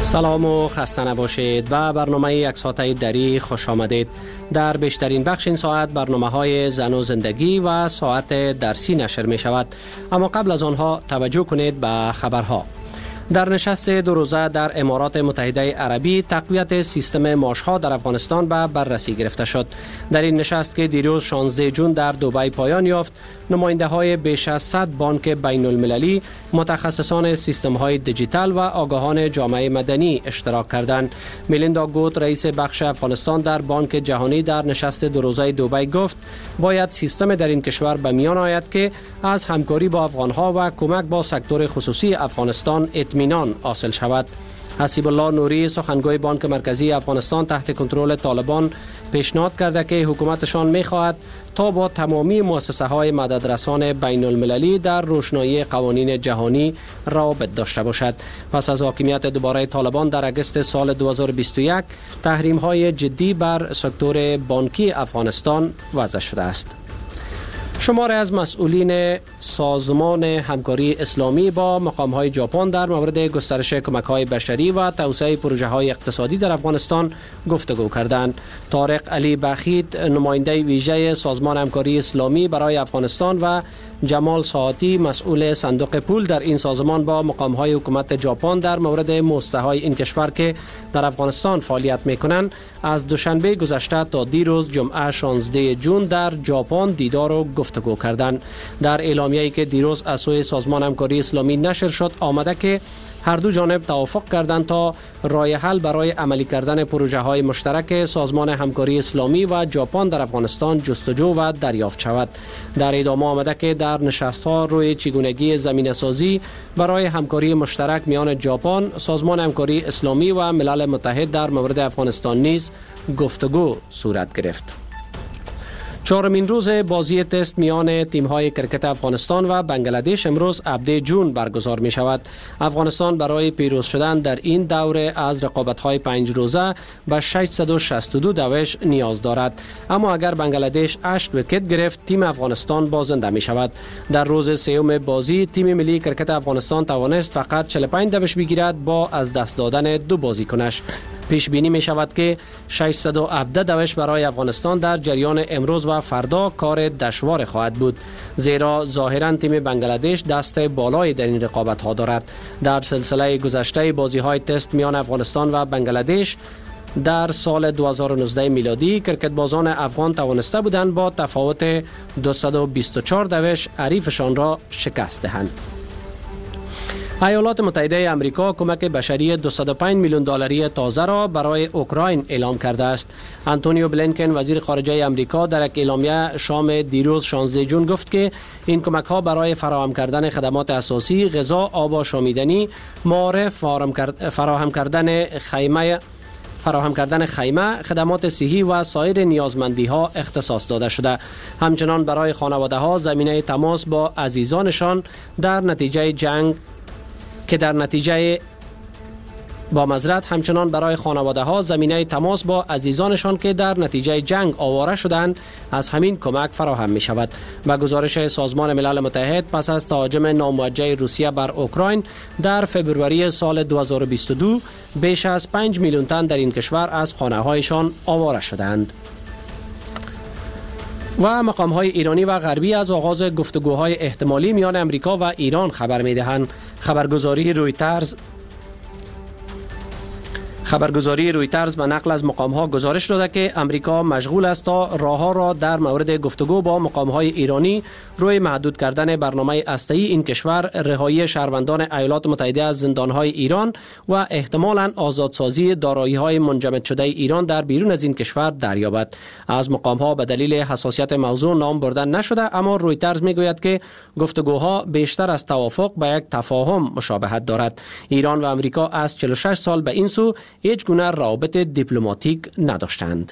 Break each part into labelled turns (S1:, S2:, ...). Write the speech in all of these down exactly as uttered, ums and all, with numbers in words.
S1: سلام و خسته نباشید. و برنامه یک ساعته دری خوش آمدید. در بیشترین بخش این ساعت برنامه های زن و زندگی و ساعت درسی نشر می شود. اما قبل از آنها توجه کنید به خبرها. در نشست دو روزه در امارات متحده عربی تقویت سیستم معاشها در افغانستان به بررسی گرفته شد. در این نشست که دیروز شانزده ژوئن در دبی پایان یافت، نماینده های بیش از صد بانک بین المللی، متخصصان سیستم های دیجیتال و آگاهان جامعه مدنی اشتراک کردند. میلیندا گوت، رئیس بخش افغانستان در بانک جهانی، در نشست دو روزه دبی گفت باید سیستم در این کشور به میان آید که از همکاری با افغانها و کمک با سکتور خصوصی افغانستان اطمینان حاصل شود. حسیب الله نوری، سخنگوی بانک مرکزی افغانستان تحت کنترل طالبان، پیشنهاد کرده که حکومتشان می‌خواهد تا با تمامی مؤسسه‌های مددرسان بین المللی در روشنایی قوانین جهانی روابط داشته باشد. پس از حاکمیت دوباره طالبان در اگست سال دو هزار و بیست و یک، تحریم‌های جدی بر سکتور بانکی افغانستان وضع شده است. شماری از مسئولین سازمان همکاری اسلامی با مقام‌های ژاپن در مورد گسترش کمک‌های بشری و توسعه پروژه‌های اقتصادی در افغانستان گفتگو کردند. طارق علی بخیت، نماینده ویژه سازمان همکاری اسلامی برای افغانستان، و جمال ساعتی، مسئول صندوق پول در این سازمان، با مقام‌های حکومت ژاپن در مورد مؤسسه‌های این کشور که در افغانستان فعالیت می‌کنند از دوشنبه گذشته تا دیروز جمعه شانزده ژوئن در ژاپن دیدار و گفتگو کردند. در اعلامیه‌ای که دیروز از سوی سازمان همکاری اسلامی نشر شد آمده که هر دو جانب توافق کردند تا راه حل برای عملی کردن پروژه‌های مشترک سازمان همکاری اسلامی و ژاپن در افغانستان جستجو و دریافت شود. در ادامه آمده که در نشست‌ها روی چگونگی زمینه‌سازی برای همکاری مشترک میان ژاپن، سازمان همکاری اسلامی و ملل متحد در مورد افغانستان نیز گفتگو صورت گرفت. چهارمین روز بازی تست میان تیم‌های کرکت افغانستان و بنگلادش امروز هفدهم ژوئن برگزار می شود. افغانستان برای پیروز شدن در این دوره از رقابت‌های پنج روزه به ششصد و شصت و دو دوش نیاز دارد. اما اگر بنگلادش هشت ویکت گرفت، تیم افغانستان بازنده می شود. در روز سوم بازی تیم ملی کرکت افغانستان توانست فقط چهل و پنج دوش بگیرد با از دست دادن دو بازیکنش. پیش بینی می شود که ششصد و هفده دوش برای افغانستان در جریان امروز و فردا کار دشوار خواهد بود، زیرا ظاهرا تیم بنگلادش دست بالایی در این رقابت ها دارد. در سلسله گذشته بازی های تست میان افغانستان و بنگلادش در سال دو هزار و نوزده میلادی کرکت بازان افغان توانسته بودند با تفاوت دویست و بیست و چهار دوش حریفشان را شکست دهند. ایالات متحده آمریکا کمک بشری دویست و پنج میلیون دلاری تازه را برای اوکراین اعلام کرده است. آنتونیو بلینکن، وزیر خارجه آمریکا، در یک اعلامیه شام دیروز شانزده ژوئن گفت که این کمک ها برای فراهم کردن خدمات اساسی، غذا، آب و آشامیدنی، معارف، فراهم کردن خیمه فراهم کردن خیمه، خدمات صحی و سایر نیازمندی ها اختصاص داده شده. همچنان برای خانواده ها زمینه تماس با عزیزانشان در نتیجه جنگ که در نتیجه با معذرت همچنان برای خانواده ها زمینه تماس با عزیزانشان که در نتیجه جنگ آواره شدند از همین کمک فراهم می شود. با گزارش سازمان ملل متحد، پس از تهاجم ناموجه روسیه بر اوکراین در فبروری سال دو هزار و بیست و دو، بیش از پنج میلیون تن در این کشور از خانه هایشان آواره شدند. و مقام‌های ایرانی و غربی از آغاز گفتگوهای احتمالی میان امریکا و ایران خبر می‌دهند. خبرگزاری رویترز خبرگزاری رویترز به نقل از مقام‌ها گزارش داده که امریکا مشغول است تا راه‌ها را در مورد گفتگو با مقام‌های ایرانی روی محدود کردن برنامه هسته‌ای این کشور، رهایی شهروندان ایالات متحده از زندان‌های ایران و احتمالاً آزادسازی دارایی‌های منجمد شده ایران در بیرون از این کشور دریابد. از مقام‌ها به دلیل حساسیت موضوع نام بردن نشده، اما رویترز می‌گوید که گفتگوها بیشتر از توافق به یک تفاهم مشابهت دارد. ایران و امریکا از چهل و شش سال به این سو هیچ گونه روابط دیپلماتیک نداشتند.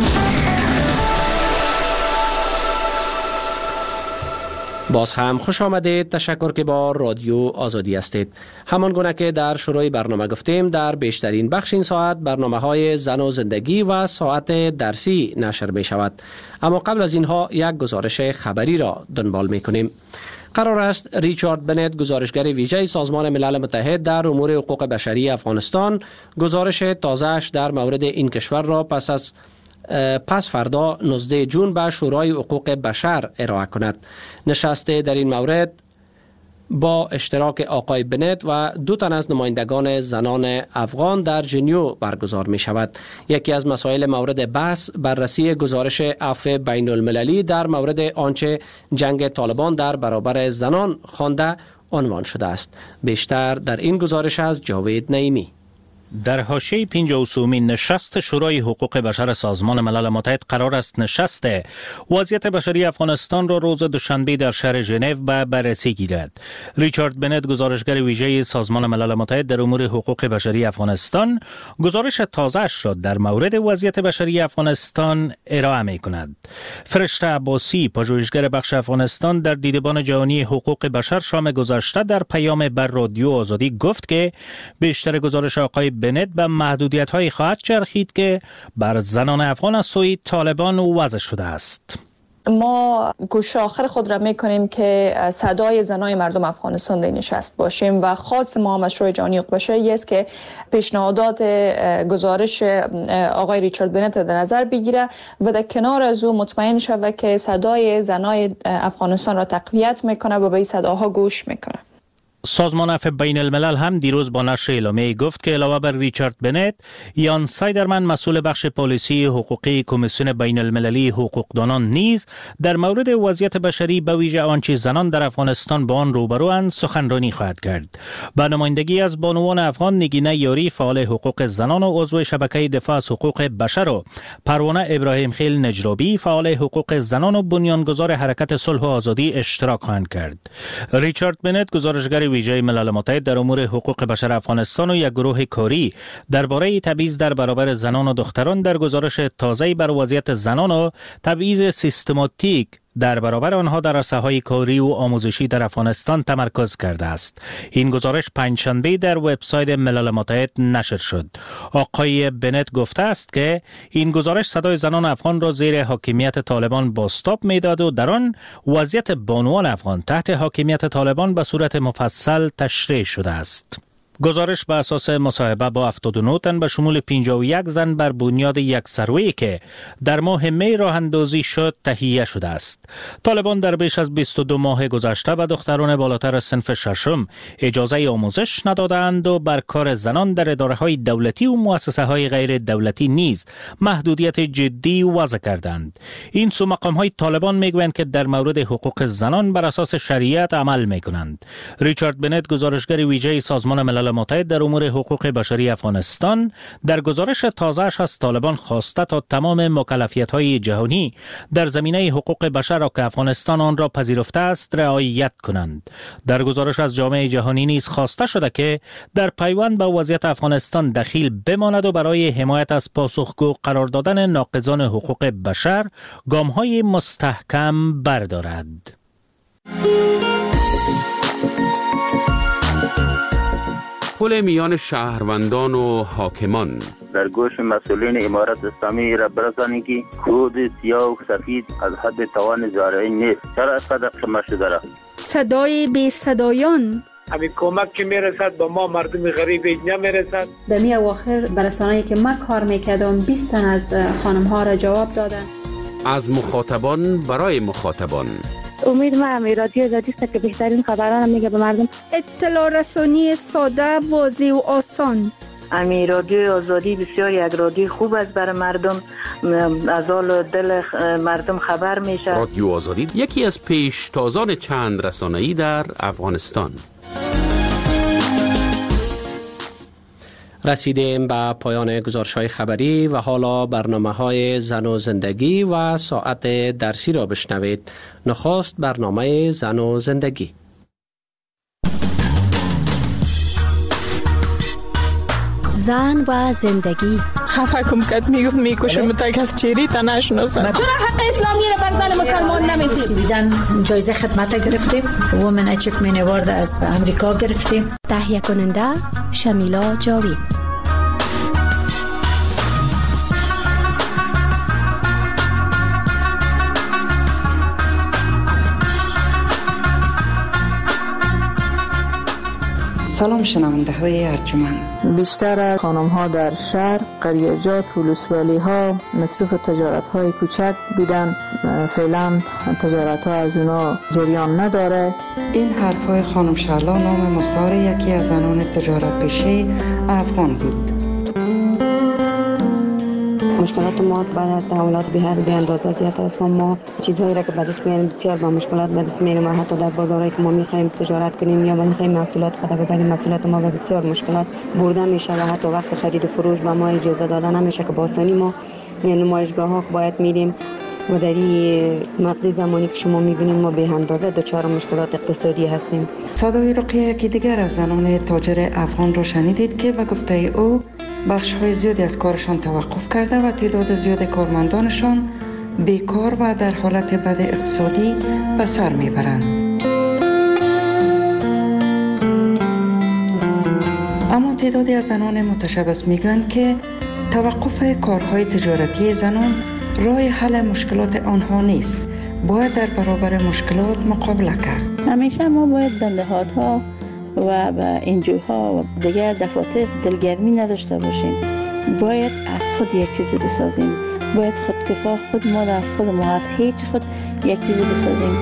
S1: باز هم خوش آمدید. تشکر که با رادیو آزادی هستید. همان گونه که در شروع برنامه گفتیم، در بیشترین بخش این ساعت برنامه های زن و زندگی و ساعت درسی نشر می شود. اما قبل از اینها یک گزارش خبری را دنبال می کنیم. قرار است ریچارد بنت، گزارشگر ویژه سازمان ملل متحد در امور حقوق بشری افغانستان، گزارش تازه‌اش در مورد این کشور را پس از پس فردا نوزدهم جون به شورای حقوق بشر ارائه کند. نشست در این مورد با اشتراک آقای بنت و دو تن از نمایندگان زنان افغان در ژنو برگزار می شود. یکی از مسائل مورد بحث بررسی گزارش عفو بین المللی در مورد آنچه جنگ طالبان در برابر زنان خوانده عنوان شده است. بیشتر در این گزارش از جاوید نعیمی.
S2: در حاشیه پنجاه و سومین نشست شورای حقوق بشر سازمان ملل متحد قرار است نشست وضعیت بشری افغانستان را روز دوشنبه در شهر ژنو به بررسی گیرد. ریچارد بنت، گزارشگر ویژه سازمان ملل متحد در امور حقوق بشری افغانستان، گزارش تازه‌اش را در مورد وضعیت بشری افغانستان ارائه می کند. فرشته عباسی، پژوهشگر بخش افغانستان در دیدبان جهانی حقوق بشر شام گذشته در پیام بر رادیو آزادی گفت که بیشتر گزارش آقای بنت به محدودیت‌های خواهد چرخید که بر زنان افغان از سوی طالبان وضع شده است.
S3: ما کوشش آخر خود را میکنیم که صدای زنای مردم افغانستان در نشست باشیم و خاص ما هم از شورای جهانی حقوق بشر است که پیشنهادات گزارش آقای ریچارد بنت در نظر بگیره و در کنار از او مطمئن شود که صدای زنای افغانستان را تقویت میکنه و به این صداها گوش میکنه.
S2: سازمان عفو بین الملل هم دیروز با نشر اعلامیه گفت که علاوه بر ریچارد بنت، یان سایدرمن، مسئول بخش پالیسی حقوقی کمیسیون بین المللی حقوقدانان نیز در مورد وضعیت بشری به ویژه آنچه زنان در افغانستان با آن روبروند سخنرانی خواهد کرد. با نمایندگی از بانوان افغان نگینه یاری، فعال حقوق زنان و عضو شبکه دفاع از حقوق بشر، و پروانه ابراهیم خیل نجرابی، فعال حقوق زنان و بنیانگذار حرکت صلح و آزادی اشتراک خواهند کرد. ریچارد بنت، گزارشگر ویژه ملل متحد در امور حقوق بشر افغانستان و یک گروه کاری درباره تبعیض در برابر زنان و دختران در گزارش تازه‌ای بر وضعیت زنان و تبعیض سیستماتیک در برابر آنها در عرصه‌های کاری و آموزشی در افغانستان تمرکز کرده است. این گزارش پنجشنبه در وبسایت ملل متحد نشر شد. آقای بنت گفته است که این گزارش صدای زنان افغان را زیر حاکمیت طالبان بازتاب می‌داد و در آن وضعیت بانوان افغان تحت حاکمیت طالبان به صورت مفصل تشریح شده است. گزارش بر اساس مصاحبه با هفتاد و نه تن به شمول پنجاه و یک زن بر بنیاد یک سروی که در ماه می راه اندازی شد تهیه شده است. طالبان در بیش از بیست و دو ماه گذشته به دختران بالاتر از صنف ششم اجازه آموزش ندادند و بر کار زنان در اداره‌های دولتی و مؤسسه‌های غیر دولتی نیز محدودیت جدی وضع کردند. این سو مقام‌های طالبان میگویند که در مورد حقوق زنان بر اساس شریعت عمل می‌کنند. ریچارد بنت، گزارشگر ویژه سازمان ملل متحد در امور حقوق بشری افغانستان، در گزارش تازه‌اش از طالبان خواسته تا تمام مکلفیت‌های جهانی در زمینه حقوق بشر را که افغانستان آن را پذیرفته است رعایت کنند. در گزارش از جامعه جهانی نیز خواسته شده که در پیوند به وضعیت افغانستان دخیل بماند و برای حمایت از پاسخگو قرار دادن ناقضان حقوق بشر گام‌های مستحکم بردارد.
S4: پل میان شهروندان و حاکمان
S5: در گوش مسئولین امارت اسلامی را برسانید که کود سیاه و سفید از حد توان زارعی نیست. چرا از قدر شما شده را؟
S6: صدای بی صدایان
S7: همین کمک که میرسد به ما مردم غریب اینجا میرسد.
S8: در می اواخر برسانه‌ای که من کار میکردم بیست تن از خانم ها را جواب دادن.
S4: از مخاطبان برای مخاطبان.
S9: امید ما هم رادیو آزادی است که بهترین خبران میگه به مردم.
S6: اطلاع رسانی ساده، واضح و آسان.
S9: امی رادیو آزادی بسیار یک رادیو خوب است برای مردم، از حال دل مردم خبر میشه.
S4: رادیو آزادی یکی از پیشتازان چند رسانه‌ای در افغانستان.
S1: رسیدیم به پایان گزارش‌های خبری و حالا برنامه‌های زن و زندگی و ساعت درسی را بشنوید. نخست برنامه زن و زندگی.
S10: زن و زندگی.
S11: خفه کم کد میگفت میکشم تا که از چیری تا نشناسم.
S12: چرا حق اسلامی رو بر زن مسلمان نمیدید؟
S13: دیدن جایزه خدمت گرفتیم، وومن اچیومنت اوارد از امریکا گرفتیم.
S10: تهیه کننده شمیلا جاوید.
S14: سلام شنونده های ارجمند.
S11: بیشتر خانم ها در شهر، قریجات و ولسوالی ها مصروف تجارت های کوچک بودن. فعلا تجارت ها از اونا جریان نداره.
S14: این حرف های خانم شعلا نام مستعار یکی از زنان تجارت پیشه افغان بود.
S15: مشکلات ما بعد از تحولات به هر به اندازه زیاد است. ما چیزهایی را که به دست میاریم بسیار با مشکلات به دست میاریم. حتی در بازارهایی که ما میخوایم تجارت کنیم یا میخوایم محصولات خود ببریم، محصولات ما به بسیار مشکلات برده میشه و حتی وقت خرید و فروش به ما اجازه داده نمیشه که با آسانی ما نمایشگاه ها باید میریم و در این مقطع زمانی که شما میبینید ما به اندازه دچار مشکلات اقتصادی هستیم.
S14: صدای رقیه یکی دیگر از زنان تاجر افغان را شنیدید که به گفته او بخش های زیادی از کارشان توقف کرده و تعداد زیاد کارمندانشان بیکار و در حالت بد اقتصادی به سر میبرند. اما تعدادی از زنان متشبث میگویند که توقف کارهای تجارتی زنان راه حل مشکلات آنها نیست. باید در برابر مشکلات مقابله کرد.
S16: همیشه ما باید به نهادها و به انجوها و دیگر دفاتر دلگرمی نداشته باشیم. باید از خود یک چیزی بسازیم. باید خودکفا خود ما از خود ما از هیچ خود یک چیزی بسازیم.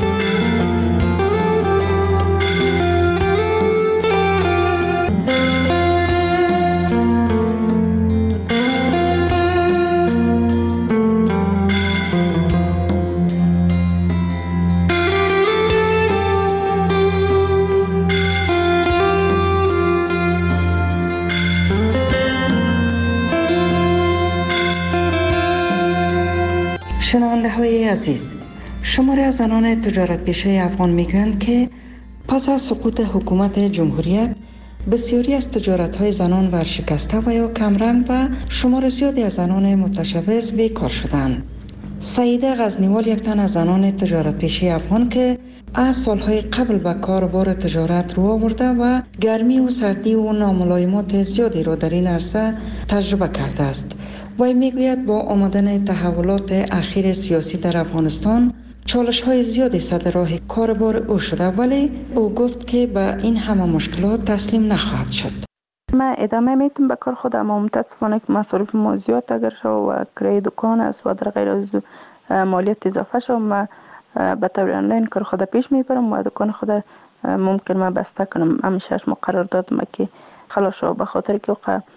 S14: شنونده های عزیز، شماری از زنان تجارت پیشه افغان میگویند که پس از سقوط حکومت جمهوریت بسیاری از تجارت های زنان ورشکسته و یا کمرنگ و شمار زیادی از زنان متشبث بیکار شدند. سعیده غزنیوال یک تن از زنان تجارت پیشه افغان که از سالهای قبل به کاروبار تجارت رو آورده و گرمی و سردی و ناملایمات زیادی را در این عرصه تجربه کرده است. وی میگوید با آمدن تحولات اخیر سیاسی در افغانستان چالش های زیادی سر راه کاروبار او شده، ولی او گفت که به این همه مشکلات تسلیم نخواهد شد.
S16: من ادامه میتونم به کار خودم، اما متاسفانه که مصارف ما زیاد اگر شد و کرایه دکان است و در غیر از مالیات اضافه شد، من به طور آنلاین کار خود پیش میبرم و دکان خود ممکن من بسته کنم. همیشه ما قرار دادم که خلاص شد، به خاطر که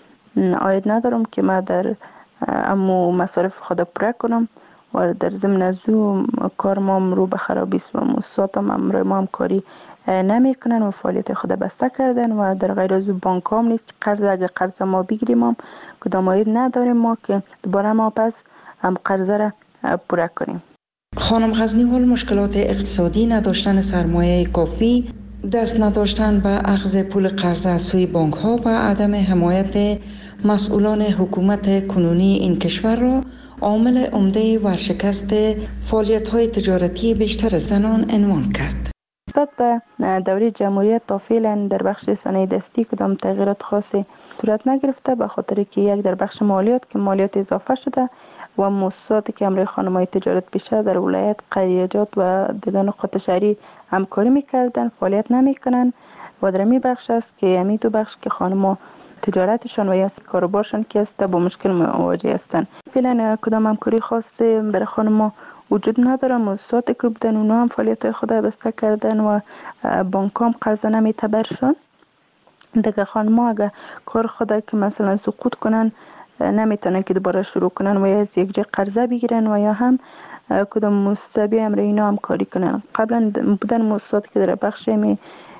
S16: عاید ندارم که من در اما مصارف خود پره کنم و در ضمن از او کار ما رو به خرابی است و مؤسسات هم ما هم کاری نمی کنن و فعالیت خود بسته کردن و در غیر از او بانک هم نیست که قرض اگر قرض ما بگیریم هم کدام عاید نداریم ما که دوباره ما پس هم قرض را پره کنیم.
S14: خانم غزنیوال مشکلات اقتصادی، نداشتن سرمایه کافی، دست نداشتن به اخذ پول قرض از سوی بانک ها و عدم حمایت مسئولان حکومت کنونی این کشور را عامل عمده ورشکست فعالیت های تجارتی بیشتر زنان عنوان کرد.
S16: نسبت به دوره جمهوریت تا فعلا در بخش صنایع دستی کدام تغییرات خاصی صورت نگرفته، به خاطر که یک در بخش مالیات که مالیات اضافه شده و مؤسساتی که همراه خانم‌های تجارت پیشه در ولایت، قریجات و دیگر نقاط شهری همکاری میکردن فعالیت نمیکنن و در می بخش است که همین دو بخش که خانم‌ها تجارتشان و یا کاروبارشان که است با مشکل مواجه هستند. فعلا کدام همکاری خاصی برای خانم‌ها وجود نداره. مؤسساتی که بودن اونا هم فعالیت خود بسته کردن و بانک هم قرض نمیتبرشون. دیگه خانم‌ها اگر کار خود که مثلا سقوط کنن نمیتونن که دوباره شروع کنن و یا از یک جای قرضه بگیرن و یا هم کدام مؤسسه بیام روی اینا هم کاری کنن. قبلا بودن مؤسساتی که در بخش می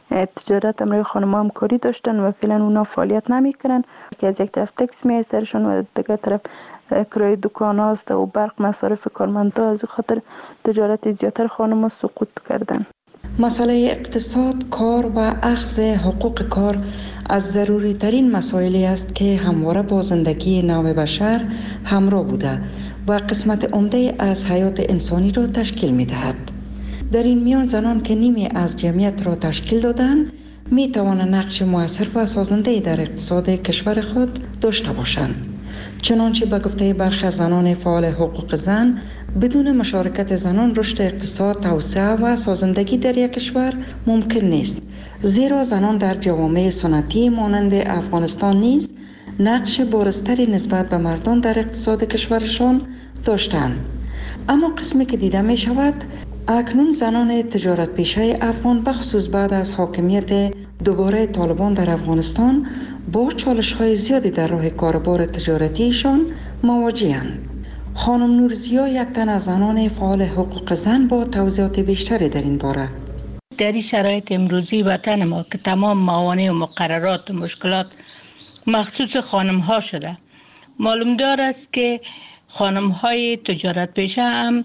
S16: تجارت امروی خانم هم کاری داشتن و فعلا اونا فعالیت نمی کنن که از یک طرف تکس می سرشون و دیگر طرف کرایه دکان هاست و برق مصارف کارمندا، از خاطر تجارت زیادتر خانم ها سقوط کردن.
S14: مسئله اقتصاد، کار و اخذ حقوق کار از ضروری ترین مسائلی است که همواره با زندگی نوع بشر همراه بوده و قسمت عمده از حیات انسانی را تشکیل می دهد. در این میان زنان که نیمی از جمعیت را تشکیل دادند می توانند نقش مؤثر و سازنده در اقتصاد کشور خود داشته باشند. چنانچه به گفته برخی زنان فعال حقوق زن بدون مشارکت زنان رشد اقتصاد، توسعه و سازندگی در یک کشور ممکن نیست، زیرا زنان در جوامع سنتی مانند افغانستان نیز نقش بارزتری نسبت به مردان در اقتصاد کشورشان داشتند. اما قسمی که دیده می شود اکنون زنان تجارت پیشه افغان بخصوص بعد از حاکمیت دوباره طالبان در افغانستان با چالش های زیادی در راه کاربار تجارتیشان مواجه‌اند. خانم نورزیا یک تن از زنان فعال حقوق زن با توضیحات بیشتری در این باره.
S17: در این شرایط امروزی وطن ما که تمام موانع و مقررات و مشکلات مخصوص خانم ها شده، معلوم دار است که خانم های تجارت پیشه هم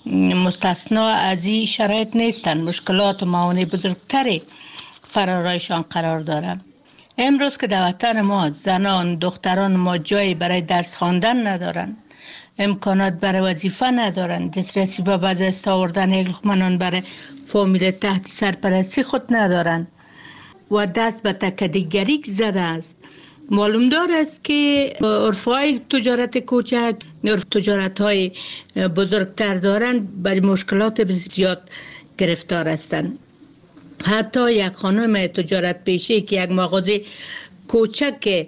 S17: مستثنا از این شرایط نیستند. مشکلات و موانع بزرگتری فرارایشان قرار دارند. امروز که در وطن ما زنان دختران ما جایی برای درس خواندن ندارند، امکانات برای وظیفه ندارند، دسترسی به به دست آوردن یک لقمه نان برای فامیل تحت سرپرستی خود ندارند و دست به تکدیگری زده است. معلوم دار است که عرفهای تجارت کوچک، عرف تجارت های بزرگتر دارند، برای مشکلات بسیار گرفتار هستند. حتی یک خانم تجارت پیشه که یک مغازه کوچک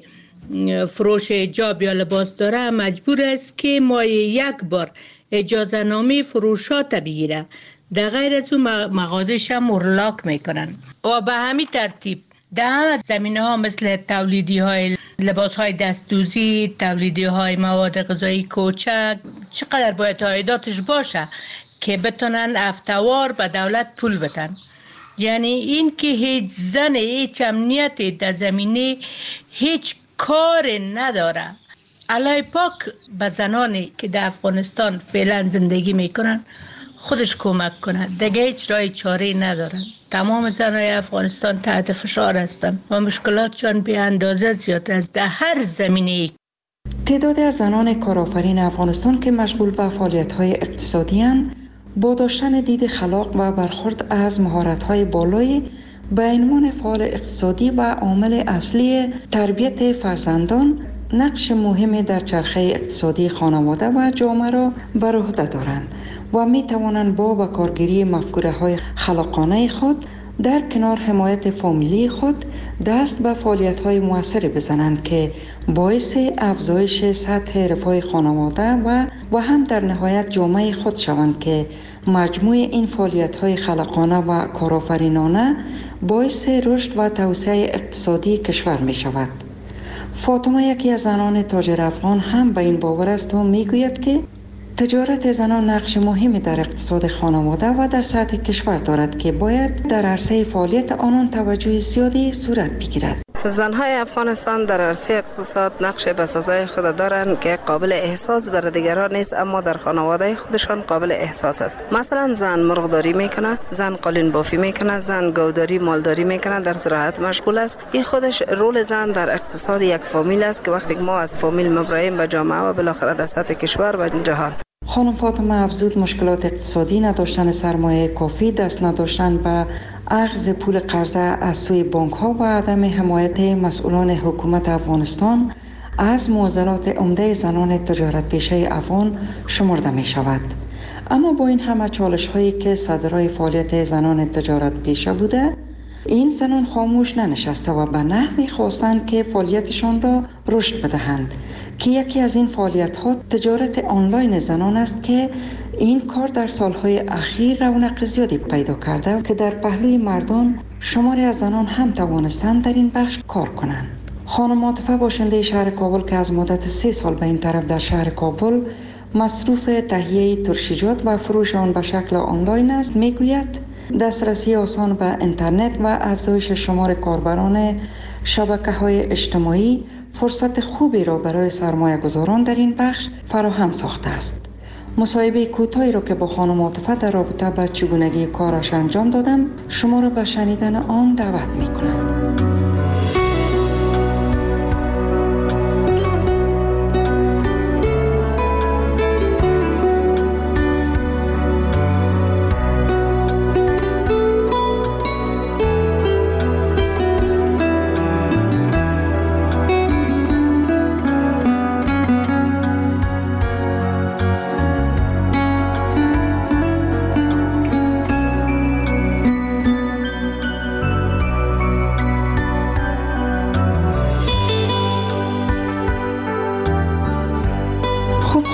S17: فروش حجاب یا لباس داره مجبور است که ماهی یک بار اجازه نامه فروشات بگیره، در غیر از اون مغازه‌ش هم اغلاق میکنن. و به همین ترتیب در همه زمینه ها مثل تولیدی های لباس های دستدوزی، تولیدی های مواد غذایی کوچک، چقدر باید عایداتش باشه که بتونن افتوار به دولت پول بدن. یعنی این که هیچ زن هیچ امنیتی در زمینه هیچ کار نداره. الله پاک به زنانی که در افغانستان فعلا زندگی میکنن خودش کمک کنه، دیگه هیچ راه چاره ندارن. تمام زنای افغانستان تحت فشار هستن و مشکلاتشان بی اندازه زیاد است در هر زمینه.
S14: تعدادی از زنان کارآفرین افغانستان که مشغول به فعالیت‌های اقتصادی اند، با داشتن دید خلاق و برخورد از مهارت‌های بالایی به عنوان فعال اقتصادی و عامل اصلی تربیت فرزندان نقش مهمی در چرخه اقتصادی خانواده و جامعه را بر عهده دارند و می توانند با به کارگیری مفکوره‌های خلاقانه خود در کنار حمایت فامیلی خود دست به فعالیت‌های موثری بزنند که باعث افزایش سطح رفاه خانواده و و هم در نهایت جامعه خود شوند که مجموع این فعالیت‌های خلاقانه و کارآفرینانه باعث رشد و توسعه اقتصادی کشور می شود. فاطمه یکی از زنان تاجر افغان هم به این باور است و می گوید که تجارت زنان نقش مهمی در اقتصاد خانواده و در سطح کشور دارد که باید در عرصه فعالیت آنان توجه زیادی صورت بگیرد.
S18: زنهای افغانستان در عرصه اقتصاد نقش بسازای خود دارند که قابل احساس بر دیگران نیست، اما در خانواده خودشان قابل احساس است. مثلا زن مرغداری میکنه، زن قالین بافی میکنه، زن گوداری مالداری میکنه، در زراعت مشغول است. این خودش رول زن در اقتصاد یک فامیل است که وقتی ما از فامیل مبراهیم به جامعه و بالاخره در سطح کشور و جهان.
S14: خانم فاطمه افزود مشکلات اقتصادی، نداشتن سرمایه کافی، دست نداشتن به اخذ پول قرضه از سوی بانک ها و عدم حمایت مسئولان حکومت افغانستان از معضلات عمده زنان تجارت پیشه افغان شمرده می شود. اما با این همه چالش هایی که صدرای فعالیت زنان تجارت پیشه بوده، این زنان خاموش ننشسته و به نحوی خواستند که فعالیتشان را رشد بدهند که یکی از این فعالیت ها تجارت آنلاین زنان است که این کار در سالهای اخیر رونق زیادی پیدا کرده که در پهلوی مردان شماری از زنان هم توانستند در این بخش کار کنند. خانم عاطفه باشنده شهر کابل که از مدت سه سال به این طرف در شهر کابل مصروف تهیه ترشیجات و فروش آن به شکل آنلاین است، میگوید دسترسی آسان به اینترنت و افزایش شمار کاربران شبکه‌های اجتماعی فرصت خوبی را برای سرمایه گذاران در این بخش فراهم ساخته است. مصاحبه کوتاهی را که با خانم عاطفه در رابطه با چگونگی کارش انجام دادم شما را به شنیدن آن دعوت می‌کنم.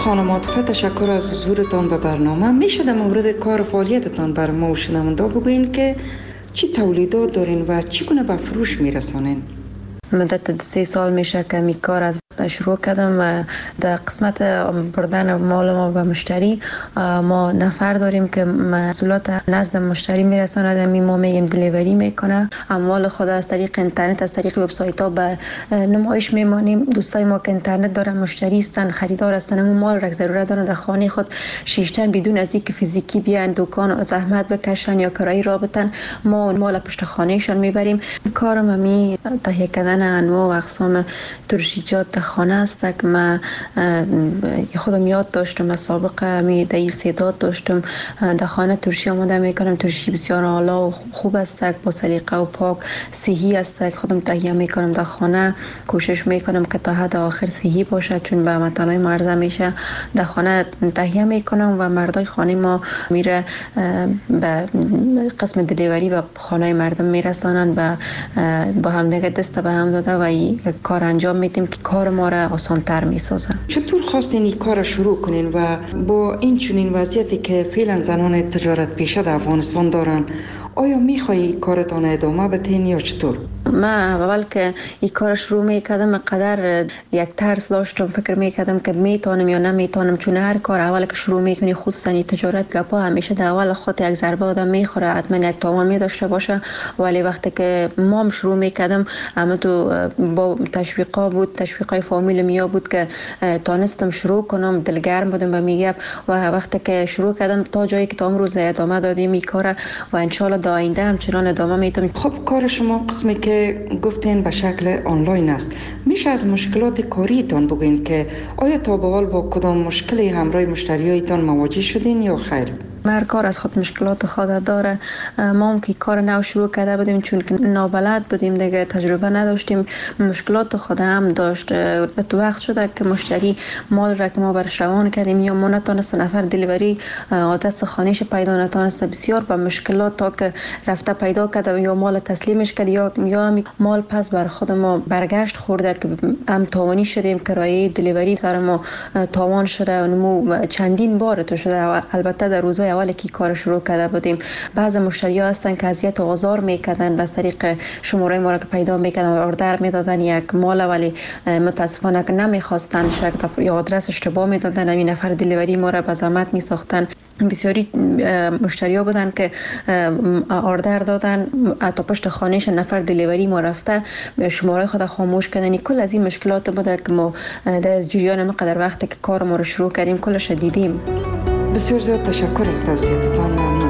S14: خانم عاطفه تشکر از حضورتان به برنامه. میشه در مورد کار و فعالیتتان بر ما و شنونده بگوین که چی تولیدات دارین و چگونه به فروش میرسانین؟
S19: مدت سه سال میشه که می کار از شروع کردم و در قسمت بردن مال ما به مشتری ما نفر داریم که محصولات نزد مشتری میرساند. می ما میگیم دلیوری میکنه. اموال خود از طریق اینترنت از طریق وبسایت ها به نمایش میمانیم. دوستای ما که اینترنت دارن مشتری هستن خریدار هستن اما مال را ضرورت دارن در خانه خود شیشتن بدون از اینکه فیزیکی بیان دکان زحمت بکشن یا کرایی را بتن ما مال پشت خانهشان میبریم. کارم می تهیه کردن انواع و اقسام ترشیجات خانه است که من خودم یاد داشتم. سابقه می در استعداد داشتم در خانه ترشی آماده میکنم. ترشی بسیار عالی و خوب است با سلیقه و پاک صحی است. خودم تهیه میکنم در خانه. کوشش میکنم که تا حد آخر صحی باشه چون به مطالعه مرزه میشه. در خانه تهیه میکنم و مردای خانه ما میره به قسم دلیوری و خانه مردم میرسانن و با هم دیگه دست به هم داده و کار انجام میدیم که کار ما را آسان تر میسازه.
S14: چطور خواستین این کار شروع کنین و با این چنین وضعیتی که فعلا زنان تجارت پیشه در افغانستان دارن آیا میخوایی کارتان ادامه بدین یا چطور؟
S19: من اول که این کار شروع میکردم قدر یک ترس داشتم. فکر میکردم که میتونم یا نمیتونم چون هر کار اول که شروع میکنی خصوصا تجارت گپا همیشه در اول خود یک ضربه آدم میخوره حتما یک تاوان میداشته باشه. ولی وقتی که مام شروع میکردم اما تو با تشویقا بود تشویقای فامیل میا بود که تانستم شروع کنم. دلگرم بودم به میگم و وقتی که شروع کردم تا جایی که تا امروز ادامه دادیم این کار و ان شاء الله در آینده همچنان ادامه میدم.
S14: خب کار شما قسمی که گفتین به شکل آنلاین است. میشه از مشکلات کاریتان بگین که آیا تا به حال با کدام مشکلی همراه مشتریایتان مواجه شدین یا خیر؟
S19: هر کار از خود مشکلات خود داره. ما هم که کار نو شروع کرده بودیم چون که نابلد بودیم دیگه تجربه نداشتیم مشکلات خود هم داشت. تو وقت شده که مشتری مال را که ما برش روان کردیم یا ما نتونست نفر دلیوری آدرس خانهش پیدا نتونست بسیار با مشکلات تا که رفته پیدا کرده یا مال تسلیمش کرد یا یا مال پس بر خود ما برگشت خورده که هم تاوانی شدیم. کرایه دلیوری سر ما تاوان شده و نمو چندین بار تو شده. البته در روزهای اولی که کار شروع کرده بودیم بعض مشتری‌ها هستن که اذیت و آزار میکردن از طریق شماره ما را که پیدا میکردن و اوردر میدادن یک مال ولی متاسفانه که نمیخواستن شکل یا آدرس اشتباه میدادن. این نفر دلیوری ما را به زحمت میساختن. بسیاری مشتری‌ها بودن که اوردر دادن تا پشت خانهش نفر دلیوری ما رفته شماره خود خاموش کردن. کل از این مشکلات بوده که ما در جریان مقدار وقتی که کار ما رو شروع کردیم کلش دیدیم.
S14: بسیار زیاد تشکر از توضیحاتتان. ممنون.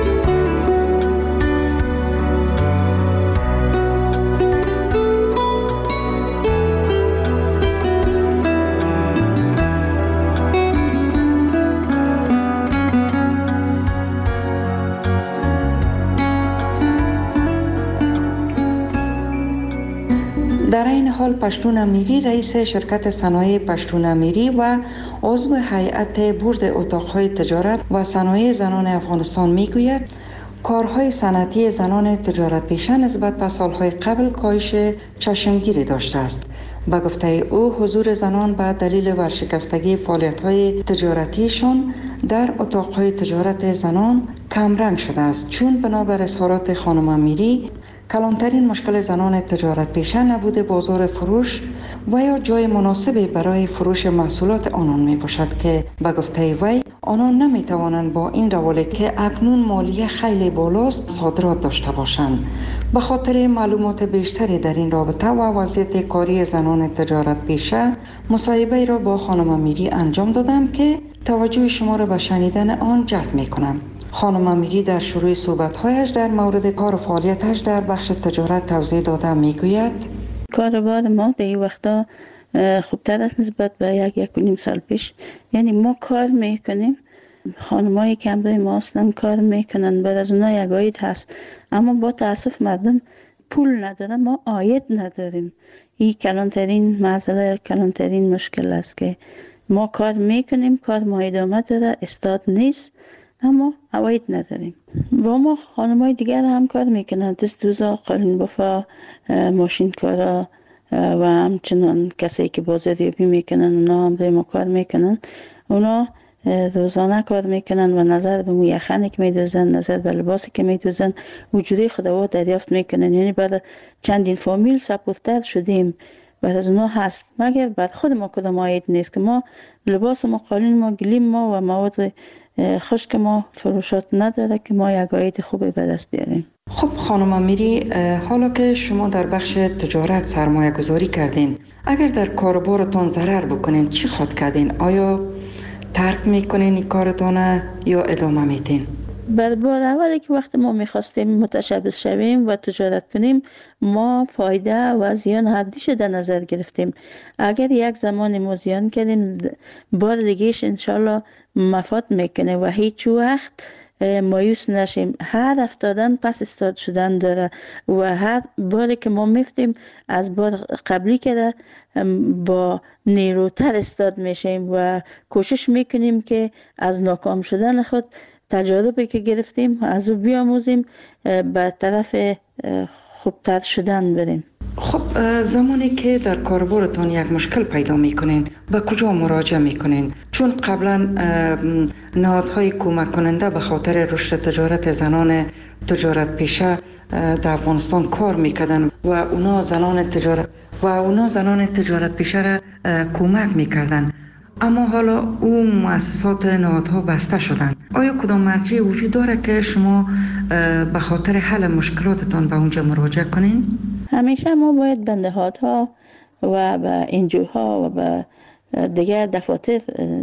S14: در این حال پشتون امیری رئیس شرکت صنایع پشتون امیری و عضو هیئت بورد اتاقهای تجارت و صنایع زنان افغانستان میگوید کارهای صنعتی زنان تجارت پیشه نسبت به سالهای قبل کاهش چشمگیری داشته است. به گفته او حضور زنان به دلیل ورشکستگی فعالیت‌های تجارتیشان در اتاقهای تجارت زنان کمرنگ شده است چون بنابر اظهارات خانم امیری کلانترین مشکل زنان تجارت پیشه نبوده بازار فروش و یا جای مناسبی برای فروش محصولات آنان می باشد که به گفته وی آنان نمی توانند با این روال که اکنون مالیه خیلی بالاست صادرات داشته باشند. به خاطر معلومات بیشتری در این رابطه و وضعیت کاری زنان تجارت پیشه مصاحبه را با خانم امیری انجام دادم که توجه شما را به شنیدن آن جلب می کنم. خانم امیری در شروع صحبت‌هایش در مورد کار و فعالیتش در بخش تجارت توضیح داده میگوید
S20: کاروبار ما در این وقتا خوبتر است نسبت به یک یک و نیم سال پیش. یعنی ما کار میکنیم خانمایی که همراه ما هستن کار میکنن بعد از اونها یک عاید هست اما با تاسف مردم پول ندارن ما عاید نداریم. این کلانترین مسئله کلانترین مشکل است که ما کار میکنیم کار ما ادامه داره استاد نیست اما عواید نداریم. با ما خانمای دیگر هم کار میکنن دست دوزا قالین بافا ماشین کارا و همچنان کسایی که بازاریابی میکنن اونا هم با ما کار میکنن اونا روزانه کار میکنن و نظر به یخنی که میدوزن، نظر به لباسی که میدوزن وجودی خودوا دریافت میکنن. یعنی بعد چندین فامیل سپورتر شدیم بعد از اونا هست، مگر بعد خود ما کدام آید نیست که ما لباس ما، قالین ما، گلیم ما و مواد خشک ما فروشات نداره که ما یک آید خوبی به دست بیاریم.
S14: خب خانم امیری، حالا که شما در بخش تجارت سرمایه گذاری کردین، اگر در کاروبارتان ضرر بکنین چی خود کردین؟ آیا ترک میکنین این کارتانه یا ادامه میتین؟
S20: بعد بار اولی که وقت ما میخواستیم متشبث شویم و تجارت کنیم، ما فایده و زیان هر دوش در نظر گرفتیم. اگر یک زمان ما زیان کردیم، بار دیگهش انشالله مفاد میکنه و هیچ وقت مایوس نشیم. هر افتادن پس استاد شدن داره و هر باری که ما میفتیم از بار قبلی که با نیروتر استاد میشیم و کوشش میکنیم که از ناکام شدن خود تجربه که گرفتیم از او بیاموزیم، به طرف خوبتر شدن بریم.
S14: خب زمانی که در کاربارتان یک مشکل پیدا میکنین به کجا مراجعه میکنین؟ چون قبلا نهادهای کمک کننده به خاطر رشد تجارت زنان تجارت پیشه در افغانستان کار میکردن و اونا زنان تجارت و اونا زنان تجارت پیشه را کمک میکردن، اما حالا او مؤسسات نهادها بسته شدن. آیا کدام مرجع وجود داره که شما به خاطر حل مشکلاتتان به اونجا مراجعه کنین؟
S20: همیشه ما باید به نهادها و به انجوها و به دیگر دفاتر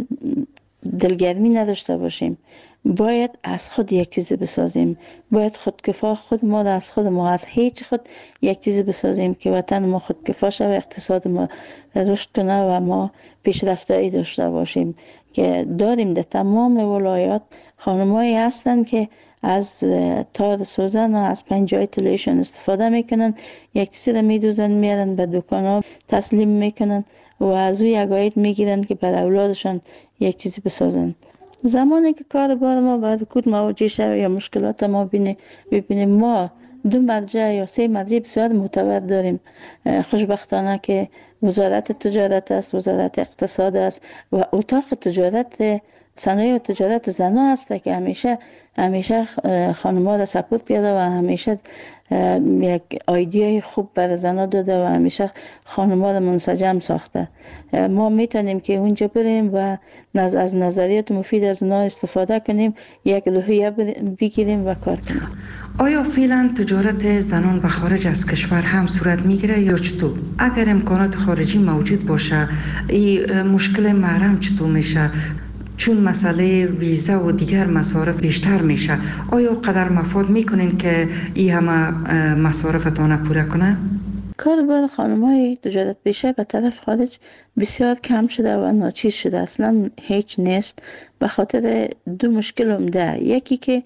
S20: دلگرمی نداشته باشیم. باید از خود یک چیزی بسازیم، باید خودکفا خود ما از خود ما از هیچ خود یک چیزی بسازیم که وطن ما خودکفا شود، اقتصاد ما رشد کنه و ما پیشرفتایی داشته باشیم. که داریم در تمام ولایات خانمایی هستن که از تار سوزن و از پنجای طلایشون استفاده میکنن، یک چیزی رو میدوزن میارن به دکان ها تسلیم میکنن و از او یک عاید میگیرن که بر اولادشان یک چیزی بسازن. زمانی که کار بار ما بعد کود مواجه شد یا مشکلات ما بینه ببینیم، ما دو مرجع یا سه مرجع بسیار معتبر داریم. خوشبختانه که وزارت تجارت است، وزارت اقتصاد است و اتاق تجارت صنایع و تجارت زنا است که همیشه همیشه خانم‌ها را سپورت کرده و همیشه یک ایده خوب برای زنا داده و همیشه خانم‌ها را منسجم ساخته. ما میتونیم که اونجا بریم و از نظریات مفید از اونها استفاده کنیم، یک روحیه بگیریم و کار کنیم.
S14: آیا فعلا تجارت زنان به خارج از کشور هم صورت میگیره یا چطور؟ اگر امکانات خارجی موجود باشه، این مشکل محرم چطور میشه؟ چون مسئله ویزا و دیگر مصارف بیشتر میشه، آیا قدر مفاد میکنین که این همه مصارفتان پوره کنه؟
S20: کار بار خانم‌های تجارت پیشه به طرف خارج بسیار کم شده و ناچیز شده، اصلا هیچ نیست. به خاطر دو مشکل عمده، یکی که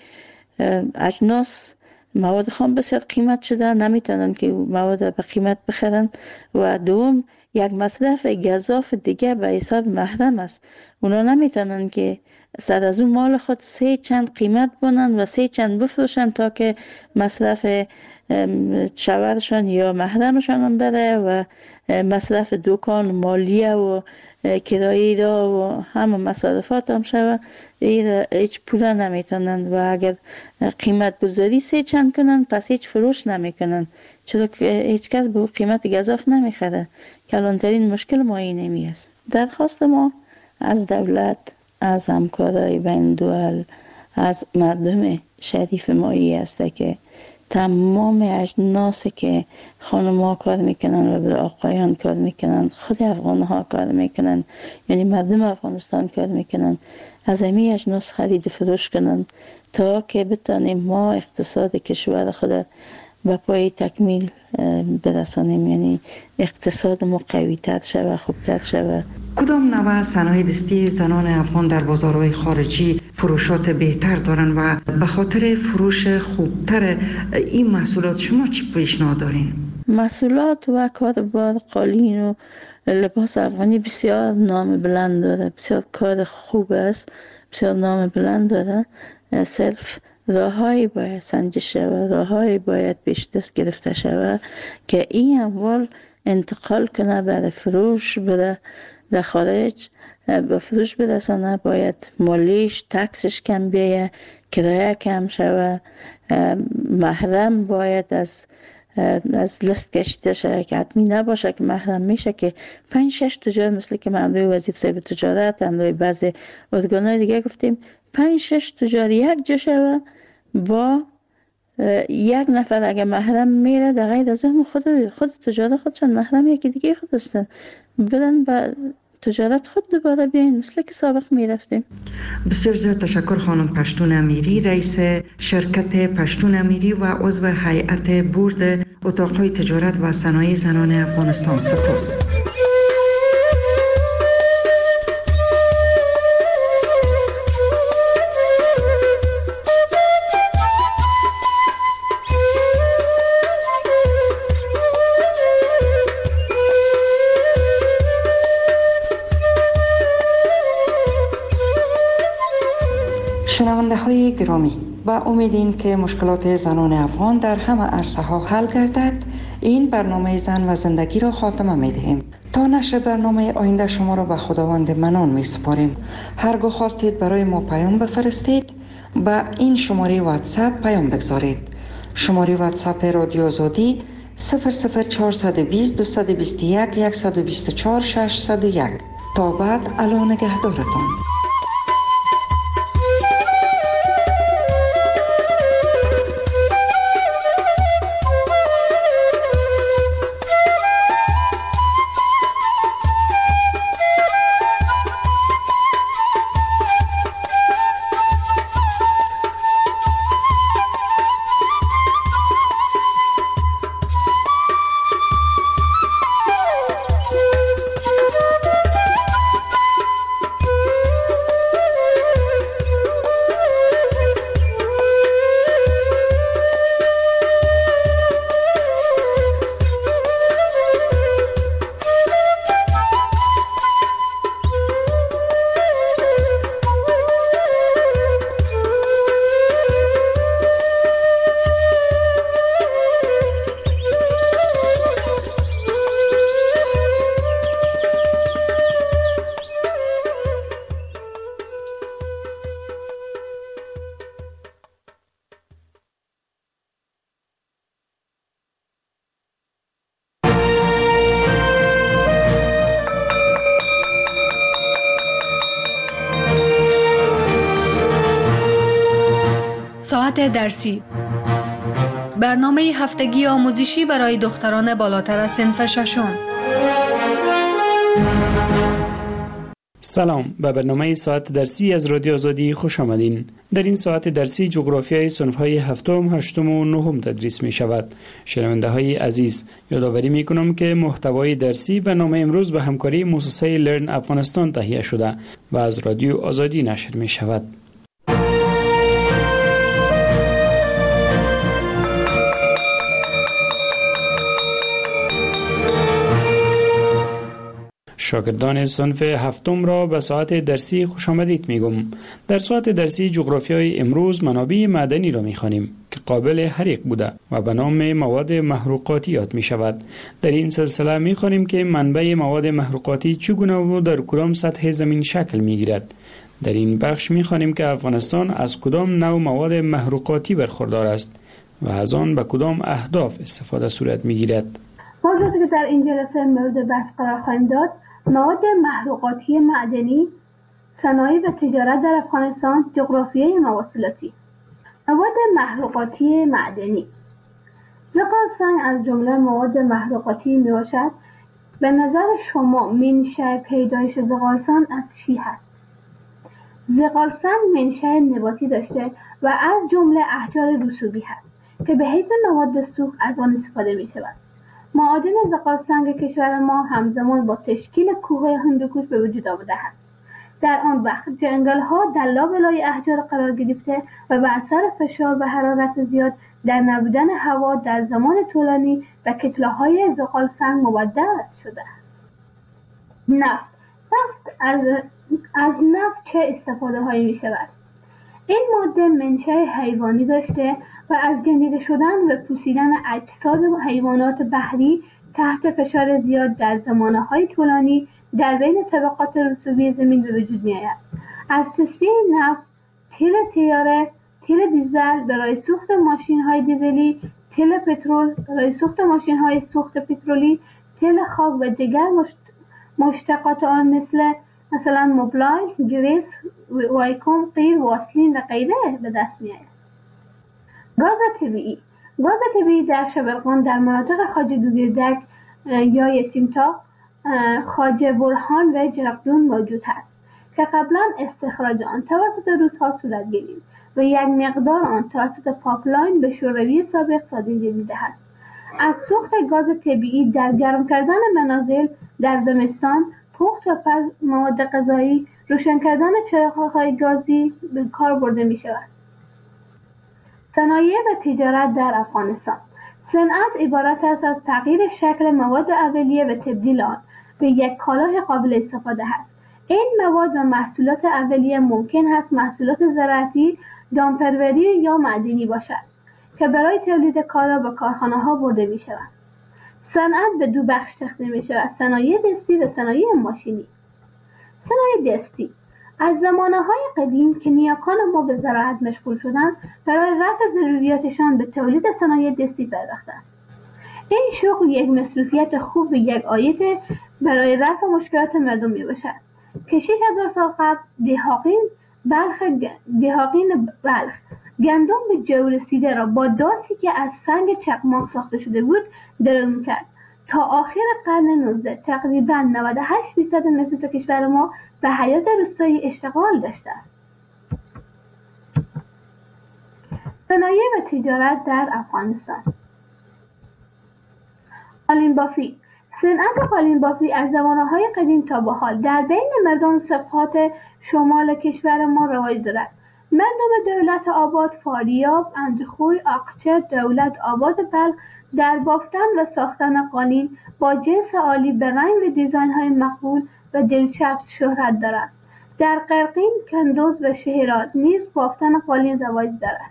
S20: اجناس مواد خام بسیار قیمت شده، نمیتونن که مواد به قیمت بخرن، و دوم یک مصرف گزاف دیگه به حساب محرم است. اونا نمیتونن که سر از اون مال خود سه چند قیمت بونن و سه چند بفروشن تا که مصرف شوهرشان یا محرمشان بره و مصرف دکان، مالیه و کرایی را و همه مصارفات هم شود. هیچ پوره نمیتونن و اگر قیمت گذاری سه چند کنن پس هیچ فروش نمیکنن، چرا که هیچ کس به قیمت گزاف نمیخره. کلانترین مشکل ما اینه می است. درخواست ما از دولت، از همکارای بین دول، از مردم شریف مایی است که تمام اجناسی که خانم ها کار میکنن و به آقایان کار میکنن، خود افغان ها کار میکنن، یعنی مردم افغانستان کار میکنن، از همین اجناس خرید فروش کنن تا که بتانیم ما اقتصاد کشور خود به پای تکمیل برسانیم، یعنی اقتصاد ما قوی تر شود، خوبتر شود.
S14: کدام نوع صنایع دستی زنان افغان در بازارهای خارجی فروشات بهتر دارن و به خاطر فروش خوبتر این محصولات شما چی پیشنهاد دارین؟
S20: محصولات و کاربار قالین و لباس افغانی بسیار نام بلند داره، بسیار کار خوب است، بسیار نام بلند داره. صرف راههایی باید سنجش شود، راههایی باید پیش دست گرفته شود که این اموال انتقال کنه برای فروش بره در خارج به فروش برسانه، باید مالیش تکسش کم بیایه، کرایه کم شوه، محرم باید از از لیست کشیده شده که حتمی نباشه که محرم میشه، که پنج شش تجار مثل که امروی وزیر صاحب تجارت، امروی بعضی ارگانهای دیگه گفتیم پنج شش تجار یک جا شوه با یک نفر اگه محرم میره، در غیر از اون خود خود تجارت خودشان محرم یکی دیگه خود هستن، برن با تجارت خود دوباره بیاین مثل که سابق میرفتیم.
S14: بسیار زیاد تشکر خانم پشتون امیری، رئیس شرکت پشتون امیری و عضو هیئت بورد اتاقهای تجارت و صنایع زنان افغانستان. سپاس. شنونده های گرامی، با امیدیم که مشکلات زنان افغان در همه عرصه ها حل گردد، این برنامه زن و زندگی را خاتمه می دهیم. تا نشر برنامه آینده شما را به خداوند منان می سپاریم. هرگاه خواستید برای ما پیام بفرستید، با این شماره واتساپ پیام بگذارید. شماره واتساپ رادیو آزادی صفر صفر چهارصد و بیست دویست و بیست و یک صد و بیست و چهار ششصد و یک. تا بعد، الا نگهدارتان.
S21: ساعت درسی، برنامه هفتگی آموزشی برای دختران بالاتر از صنف ششم.
S22: سلام، به برنامه ساعت درسی از رادیو آزادی خوش آمدین. در این ساعت درسی جغرافیای صنف‌های هفتم، هشتم و نهم تدریس می شود. شنونده های عزیز، یادآوری می کنم که محتوای درسی برنامه امروز به همکاری مؤسسه لرن افغانستان تهیه شده و از رادیو آزادی نشر می شود. شاگردان صنف هفتم را به ساعت درسی خوش آمدید میگم. در ساعت درسی جغرافیای امروز منابع معدنی را میخوانیم که قابل حریق بوده و به نام مواد محروقاتی یاد می شود. در این سلسله میخوانیم که منبع مواد محروقاتی چگونه و در کدام سطح زمین شکل میگیرد. در این بخش میخوانیم که افغانستان از کدام نوع مواد محروقاتی برخوردار است و از آن به کدام اهداف استفاده صورت میگیرد.
S23: موضوعی که در این جلسه مورد بحث قرار خواهیم داد، مواد محروقاتی معدنی، صنایع و تجارت در افغانستان، جغرافیای مواصلاتی. مواد محروقاتی معدنی. زغال سنگ از جمله مواد محروقاتی می باشد. به نظر شما منشأ پیدایش زغال سنگ از چی هست؟ زغال سنگ منشأ نباتی داشته و از جمله احجار رسوبی هست که به حیث مواد سوخت از آن استفاده می شود. معادن زغال سنگ کشور ما همزمان با تشکیل کوههای هندوکش به وجود آمده است. در آن وقت جنگل ها در لابلای احجار قرار گرفته و به اثر فشار و حرارت زیاد در نبودن هوا در زمان طولانی به کتله‌های زغال سنگ مبدل شده است. نفت. نفت از, از نفت چه استفاده هایی می شود؟ این ماده منشأ حیوانی داشته و از گندیده شدن و پوسیدن اجساد و حیوانات بحری تحت فشار زیاد در زمانه‌های طولانی در بین طبقات رسوبی زمین به وجود می آید. از تصفیه نفت، تیل تیاره، تیل دیزل برای سوخت ماشین های دیزلی، تیل پترول برای سوخت ماشین های سوخت پترولی، تیل خاک و دیگر مشتقات آن مثل مثلا موبلای، گریس، وایکوم، قیر، واسلین و غیره به دست می آید. گاز طبیعی گاز طبیعی در شبرغان در مناطق خواجه دوگیردک یا یتیمتا، خواجه برهان و جرقدون موجود است که قبلا استخراج آن توسط روس‌ها صورت گرفت و یک مقدار آن توسط پاپلاین به شوروی سابق صادر گردیده است. از سوخت گاز طبیعی در گرم کردن منازل در زمستان، پخت و پز مواد غذایی، روشن کردن چراغ‌های گازی به کار برده می شود. صنایع و تجارت در افغانستان. صنعت عبارت است از تغییر شکل مواد اولیه و تبدیل آن به یک کالای قابل استفاده است. این مواد و محصولات اولیه ممکن است محصولات زراعتی، دامپروری یا معدنی باشد که برای تولید کالا به کارخانه‌ها برده می‌شوند. صنعت به دو بخش تقسیم می‌شود: صنایع دستی و صنایع ماشینی. صنایع دستی از زمانه‌های قدیم که نیاکان ما به زراعت مشغول شدند، برای رفع ضروریاتشان به تولید صنایع دستی پرداختند. این شغل یک مصروفیت خوب و یک عاید برای رفع مشکلات مردم میباشد که شش هزار سال قبل دهاقین بلخ دهاقین بلخ گندم به جو رسیده را با داسی که از سنگ چقماق ساخته شده بود درو می‌کرد. تا آخر قرن نوزدهم تقریباً نود و هشت درصد نفوس کشور ما به حیات روستایی اشتغال داشتند. صنایع و تجارت در افغانستان. قالین بافی. صنعت قالین بافی از زمانه‌های قدیم تا به حال در بین مردم سبخات شمال کشور ما رواج دارد. مردم دولت آباد، فاریاب، اندخوی، آقچه، دولت آباد بلخ در بافتن و ساختن قالین با جنس عالی به رنگ و دیزاین‌های مقبول و دلچسب شهرت دارد. در قرقین، کندوز و شهرات نیز بافتن قالین رواج دارد.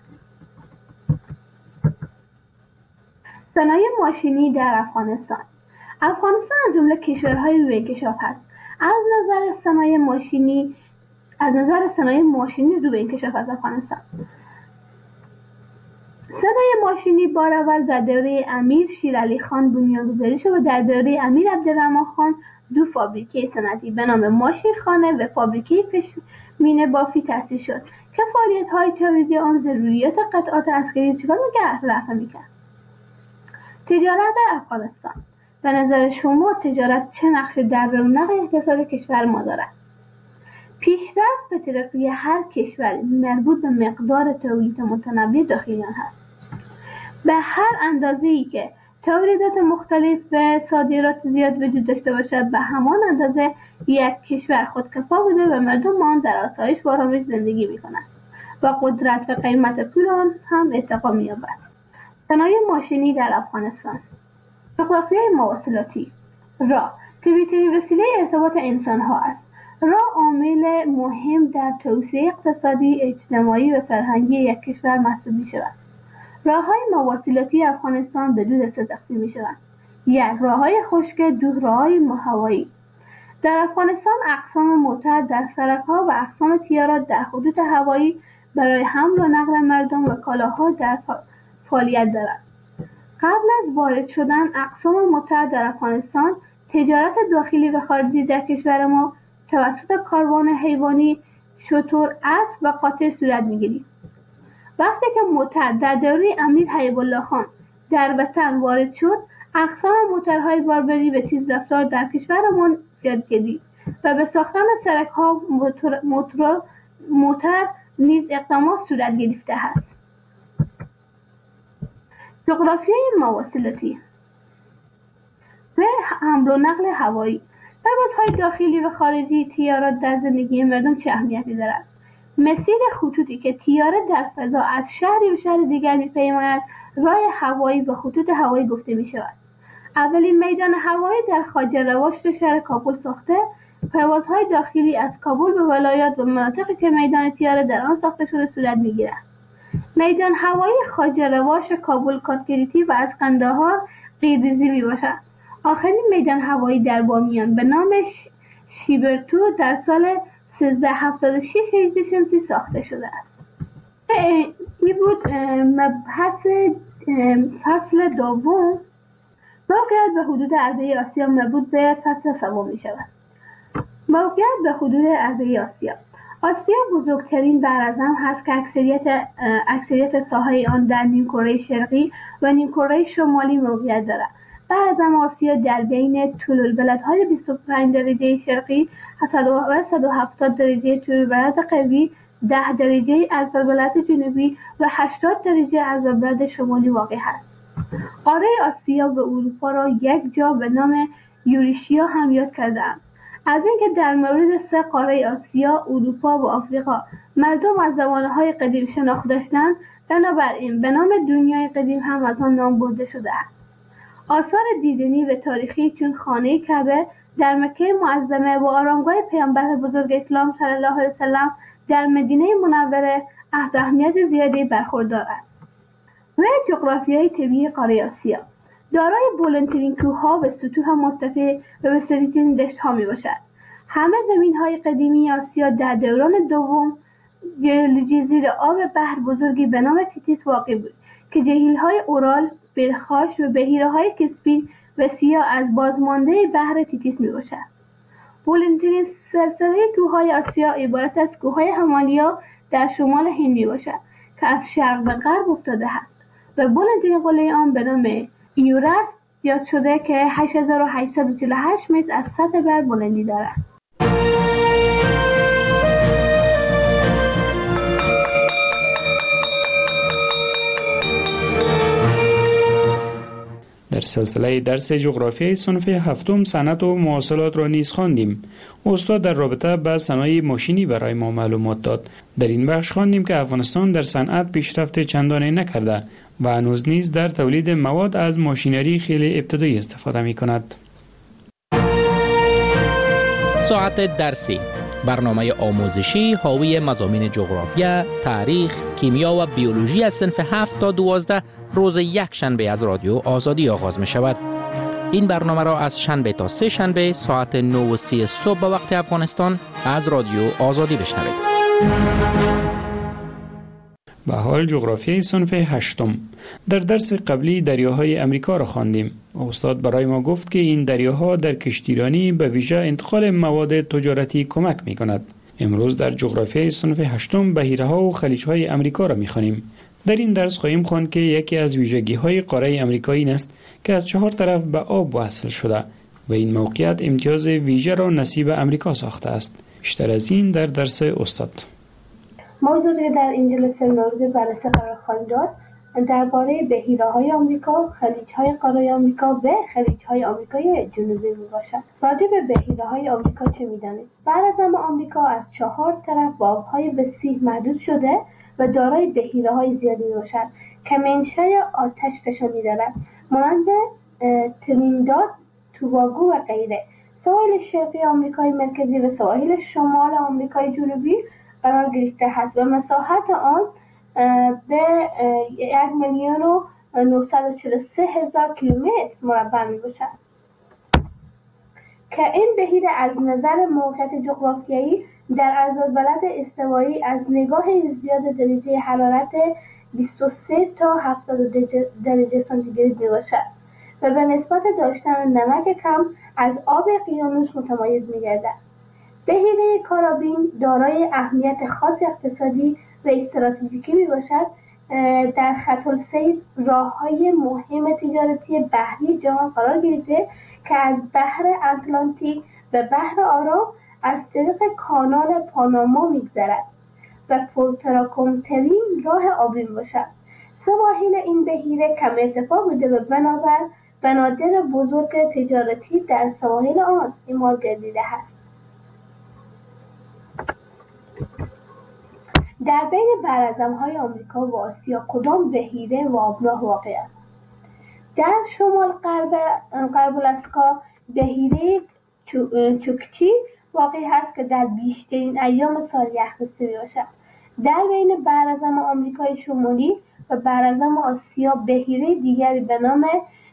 S23: صنایع ماشینی در افغانستان. افغانستان از جمله کشورهای روی انکشاف است. از نظر صنایع ماشینی از نظر صنایع ماشینی رو به انکشاف از افغانستان. صنایع ماشینی بار اول در دوره امیر شیر علی خان بنیانگذاری شد و در دوره امیر عبدالرحمن خان دو فابریکه صنعتی به نام ماشین خانه و فابریکه پشمینه بافی تأسیس شد که فعالیت‌های تولیدی آن ضروریات قطعات عسکری چگونه نگه رفع می‌کرد. تجارت افغانستان. به نظر شما تجارت چه نقشی در رونق اقتصاد کشور ما دارد؟ پیشرفت و ترقی هر کشور مربوط به مقدار تولید متنوع داخلی آن است. به هر اندازه‌ای که تولیدات مختلف و صادرات زیاد وجود داشته باشد، به همان اندازه یک کشور خودکفا بوده و مردم آن در آسایش و آرامش زندگی می‌کنند و قدرت و قیمت پول آن هم ارتقا می‌یابد. صنایع ماشینی در افغانستان. جغرافیای مواصلاتی. راه طبیعی‌ترین وسیله ارتباط انسان‌ها است. راه عامل مهم در توسعه اقتصادی، اجتماعی و فرهنگی یک کشور محسوب می‌شود. راه‌های مواصلاتی افغانستان به دو دسته تقسیم می‌شوند: یک، راه‌های خشک، دو، راه‌های هوایی. در افغانستان اقسام موتر در سرک‌ها و اقسام تیارات در خطوط هوایی برای حمل و نقل مردم و کالاها در فعالیت دارد. قبل از وارد شدن اقسام موتر در افغانستان، تجارت داخلی و خارجی در کشور ما توسط کاروان حیوانی، شتر، اسب و قاطر صورت می‌گیرد. وقتی که موتر در دوره امیر حبیب الله خان در وطن وارد شد، اقسام موترهای باربری و تیزرفتار در کشورمان زیاد گردید و به ساختن سرک‌ها موتور, موتور, موتر نیز اقدامات صورت گرفته است. جغرافیای مواصلاتی و حمل و نقل هوایی. پروازهای داخلی و خارجی تیارات در زندگی مردم چه اهمیتی دارد؟ مسیر خطوطی که تیاره در فضا از شهری به شهر دیگر می‌پیماید راه هوایی و خطوط هوایی گفته می‌شود. اولین میدان هوایی در خواجه رواشت شهر کابل ساخته، پروازهای داخلی از کابل به ولایات و مناطقی که میدان تیاره در آن ساخته شده صورت می‌گیرد. میدان هوایی خواجه رواش کابل کاتگریتی و از قندهار قیرریزی میباشد. آخرین میدان هوایی در بامیان به نام شیبرتو در سال سیزده هفتاد و شش هجری شمسی ساخته شده است. این بود مبحث فصل دوم. موقعیت به حدود عربه آسیا مربوط به فصل سوم می شود. موقعیت به حدود عربه آسیا. آسیا بزرگترین براعظم هست که اکثریت اکثریت ساحه آن در نیمکره شرقی و نیمکره شمالی موقعیت دارد. براعظم آسیا در بین طول البلدهای بیست و پنج درجه شرقی و صد و هفتاد درجه طول البلد غربی، ده درجه عرض البلد جنوبی و هشتاد درجه عرض البلد شمالی واقع است. قاره آسیا و اروپا را یک جا به نام یوریشیا هم یاد کرده‌اند. از اینکه در مورد سه قاره آسیا، اروپا و آفریقا مردم از زمانهای قدیم شناخت داشتند، بنابراین به نام دنیای قدیم هم از آن نام برده شده است. آثار دیدنی و تاریخی چون خانه کعبه در مکه معظمه و آرامگاه پیامبر بزرگ اسلام صلی الله علیه وسلم در مدینه منوره از اهمیت زیادی برخوردار است. و جغرافیای طبیعی قاره آسیا دارای بلندترین کوه‌ها و سطوح مرتفع و وسیع‌ترین دشت‌ها میباشد. همه زمین‌های قدیمی آسیا در دوران دوم ژئولوژی زیر آب بحر بزرگی به نام تیتیس واقع بود که جهیل‌های اورال، بلخاش و بحیره‌های کسپین و سیاه از بازمانده بحر تیتیس میباشد. بلندترین سلسله کوه‌های آسیا عبارت از کوه‌های همالیا در شمال هند میباشد که از شرق به غرب افتاده است و بلندترین قله آن به نام ایورست یاد شده که هشت هزار و هشتصد و چهل و هشت متر از سطح بر بلندی دارد.
S22: در سلسله درس جغرافیای صنف هفتم صنعت و مواصلات را نیز خواندیم. استاد در رابطه با صنایع ماشینی برای ما معلومات داد. در این بخش خواندیم که افغانستان در صنعت پیشرفت چندانی نکرده و هنوز نیز در تولید مواد از ماشینری خیلی ابتدایی استفاده می کند.
S2: ساعت درسی، برنامه آموزشی حاوی مضامین جغرافیا، تاریخ، کیمیا و بیولوژی از صنف هفت تا دوازده روز یک شنبه از رادیو آزادی آغاز می شود. این برنامه را از شنبه تا سه شنبه ساعت نه و سی صبح به وقت افغانستان از رادیو آزادی بشنوید.
S22: و حال جغرافیای صنف هشتم. در درس قبلی دریاهای امریکا را خواندیم. استاد برای ما گفت که این دریاها در کشتیرانی به ویژه انتقال مواد تجارتی کمک می کند. امروز در جغرافیای صنف هشتم بحیره‌ها و خلیج‌های امریکا را می‌خوانیم. در این درس خواهیم خواند که یکی از ویژگی‌های قاره امریکا این است که از چهار طرف به آب وصل شده و این موقعیت امتیاز ویژه را نصیب امریکا ساخته است. بیشتر از این در درس استاد.
S23: موضوعی در این جلسه مورد بررسی قرار خواهیم داد درباره بحیره‌های آمریکا، خلیج‌های قاره آمریکا و خلیج‌های آمریکای جنوبی میباشد. راجع به بحیره‌های آمریکا چه می‌دانید؟ براعظم آمریکا از چهار طرف با آب‌های وسیع محدود شده و دارای بحیره‌های زیادی میباشد که منشأ آتش فشانی دارد، مانند ترینیداد، توباگو و غیره. سواحل شرقی آمریکای مرکزی و سواحل شمال آمریکای جنوبی قرار گرفته است و مساحت آن به یک میلیون و نهصد و چهل و سه هزار کیلومتر مربع می باشد که این بحیره از نظر موقعیت جغرافیایی در عرض‌البلد استوایی از نگاه ازدیاد درجه حرارت بیست و سه تا هفتاد درجه سانتیگراد می باشد و به نسبت داشتن نمک کم از آب اقیانوس متمایز می گردد. بحیره کارابین دارای اهمیت خاص اقتصادی و استراتژیکی می باشد. در خط السیر راه‌های مهم تجارتی بحری جهان قرار گرفته که از بحر اتلانتیک به بحر آرام از طریق کانال پاناما می‌گذرد و پرتراکن‌ترین راه آبی میباشد. سواحل این بحیره کم ارتفاع بوده و بنابر بنادر بزرگ تجارتی در سواحل آن اعمال گردیده است. در بین براعظم‌های آمریکا و آسیا کدام بحیره و آبراه واقع است؟ در شمال غرب غرب الاسکا بحیره چوکچی واقع است که در بیشترین ایام سال یخ بسته می‌باشد. در بین براعظم آمریکای شمالی و براعظم آسیا بحیره دیگری به نام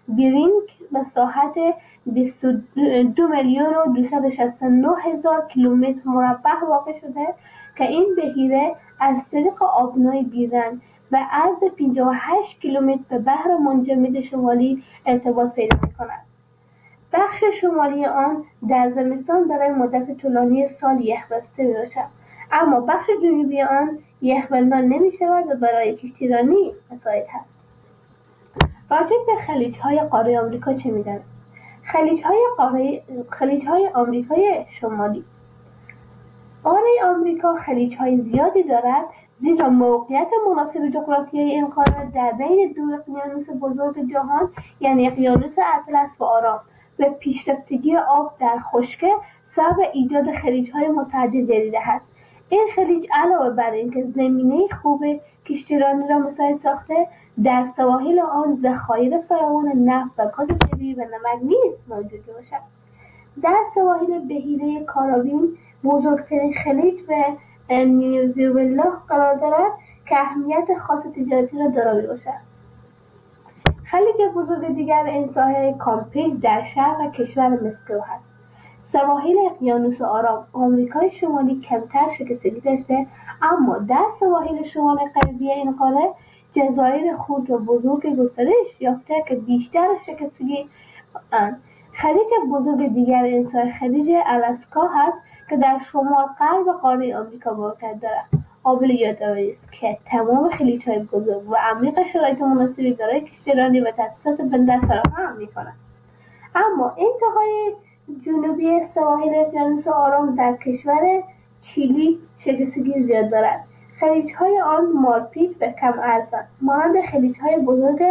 S23: بیرینگ مساحت بیست و دو میلیون و دویست و شصت و نه هزار کیلومتر مربع واقع شده که این بحیره از طریق آبنای بیرنگ و عرض پنجاه و هشت کیلومتر به بحر منجمد شمالی ارتباط پیدا می‌کند. بخش شمالی آن در زمستان برای مدت طولانی سال یخبسته می‌باشد، اما بخش جنوبی آن یخبندان نمی‌شود و برای کشتیرانی مساعد است. راجع به خلیج‌های قاره آمریکا چه می‌دانید؟ خلیج‌های قاره خلیج‌های آمریکای شمالی. قاره آمریکا خلیج‌های زیادی دارد، زیرا موقعیت مناسب جغرافیایی این قاره در بین دو اقیانوس بزرگ جهان یعنی اقیانوس اطلس و آرام و پیشرفتگی آب در خشکی سبب ایجاد خلیج‌های متعدد گردیده است. این خلیج علاوه بر اینکه زمینه خوب کشتیرانی را مساعد ساخته، در سواحل آن ذخایر فراوان نفت و گاز طبیعی و نمک نیز موجود باشد. در سواحل بحیره کارائیب بزرگترین خلیج و ونزوئلا قرار دارد که اهمیت خاص تجارتی را دارا باشد. خلیج بزرگ دیگر این ساحل کامپیج در شرق کشور مسکو است. سواحل اقیانوس آرام آمریکای شمالی کمتر شکستگی داشته، اما در سواحل شمال غربی این قاره جزایر خرد و بزرگ گسترش یافته که بیشتر شکستگی اند. خلیج بزرگ دیگر این ساحل خلیج آلاسکا هست که در شمال غرب قاره آمریکا موقعیت دارد. قابل یادآوری است که تمام خلیج‌های بزرگ و عمیق شرایط مناسبی برای کشتیرانی و تأسیسات بندر فراهم می‌کنند. اما انتهای جنوبی سواحل اقیانوس آرام در کشور چیلی شکستگی زیاد دارد. خلیج‌های آن مارپیچ و کم عرضند، مانند خلیج‌های بزرگ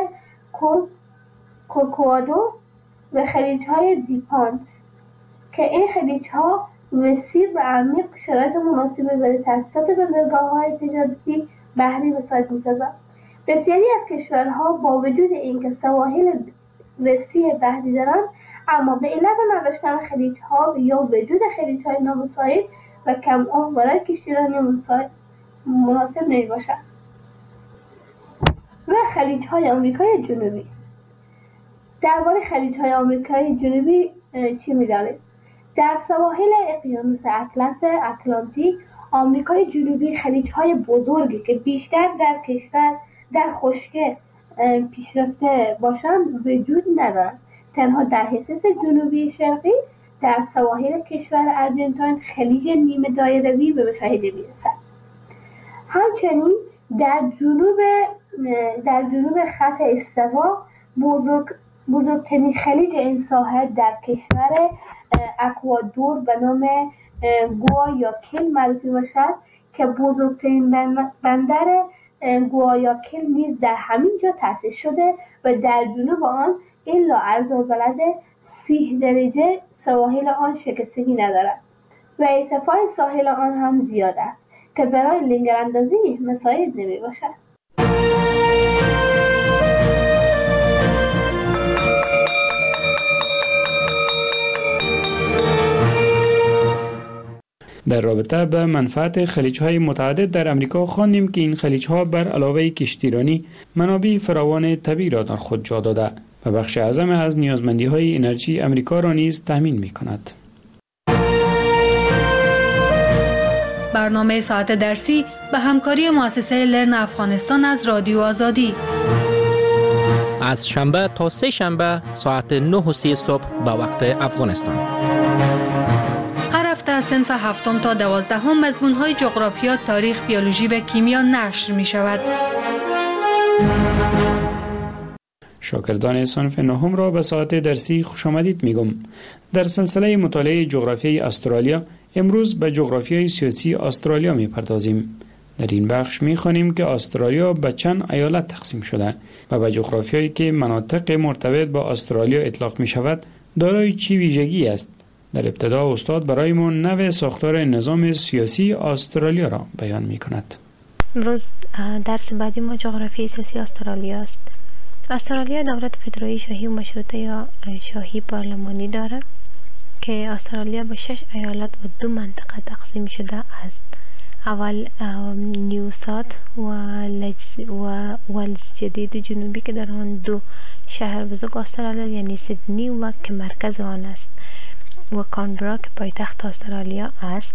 S23: کوکوادو و خلیج‌های دیپانت که این خلیج‌ها وسیع و عمیق شرایط مناسبی برای تأسیسات بندرگاه‌های تجارتی بحری مساعد می‌سازند. بسیاری از کشورها با وجود اینکه سواحل وسیع بحری دارند، اما به علت نداشتن خلیج‌ها یا وجود خلیج‌های نامساعد و کم آب برای کشتیرانی مناسب نمی‌باشند. و خلیج‌های آمریکای جنوبی. درباره خلیج‌های آمریکای جنوبی چی می‌دانید؟ در سواحل اقیانوس اطلس اتلانتیک آمریکای جنوبی خلیج‌های بزرگی که بیشتر در کشور در خشکی پیشرفته باشند وجود ندارند. تنها در حصص جنوبی شرقی در سواحل کشور ارژنتین خلیج نیمه دایروی به مشاهده می‌رسد. همچنین در جنوب در جنوب خط استوا بزرگ بزرگترین خلیج این ساحل در کشور اکوادور به نام گوایاکیل معروف باشد که بزرگترین بندر گوایاکیل نیز در همین جا تأسیس شده و در جنوب آن الا عرض‌البلد سی درجه سواحل آن شکستگی ندارد و ارتفاع ساحل آن هم زیاد است که برای لنگراندازی مساعد نمی باشد.
S22: در رابطه به منفعت خلیج‌های متعدد در امریکا خواندیم که این خلیج‌ها بر علاوه کشتیرانی منابع فراوان طبیعی را در خود جا داده و بخش اعظم از نیازمندی‌های انرژی امریکا را نیز تامین می‌کند.
S21: برنامه ساعت درسی به همکاری مؤسسه لرن افغانستان از رادیو آزادی
S2: از شنبه تا سه شنبه ساعت نه و سی صبح به وقت افغانستان.
S21: هر هفته از صنف هفتم تا دوازدهم مضمون‌های جغرافیا، تاریخ، بیولوژی و کیمیا نشر می‌شود.
S22: شاگردان صنف نهم را به ساعت درسی خوش آمدید میگم. در سلسله مطالعه جغرافیای استرالیا امروز به جغرافیای سیاسی استرالیا میپردازیم. در این بخش میخوانیم که استرالیا به چند ایالت تقسیم شده و به جغرافیایی که مناطق مرتبط با استرالیا اطلاق میشود دارای چی ویژگی است. در ابتدا استاد برایمان نوع ساختار نظام سیاسی استرالیا را بیان میکند.
S3: امروز درس بعدی ما جغرافیای سیاسی استرالیا است. استرالیا دولت فدرایی شاهی و مشروطه یا شاهی پارلمانی دارد که استرالیا به شش ایالت و دو منطقه تقسیم شده است. اول نیو ساوت و ولز جدید جنوبی که در آن دو شهر بزرگ استرالیا یعنی سیدنی و که مرکز آن است و کانبرا که پایتخت استرالیا است.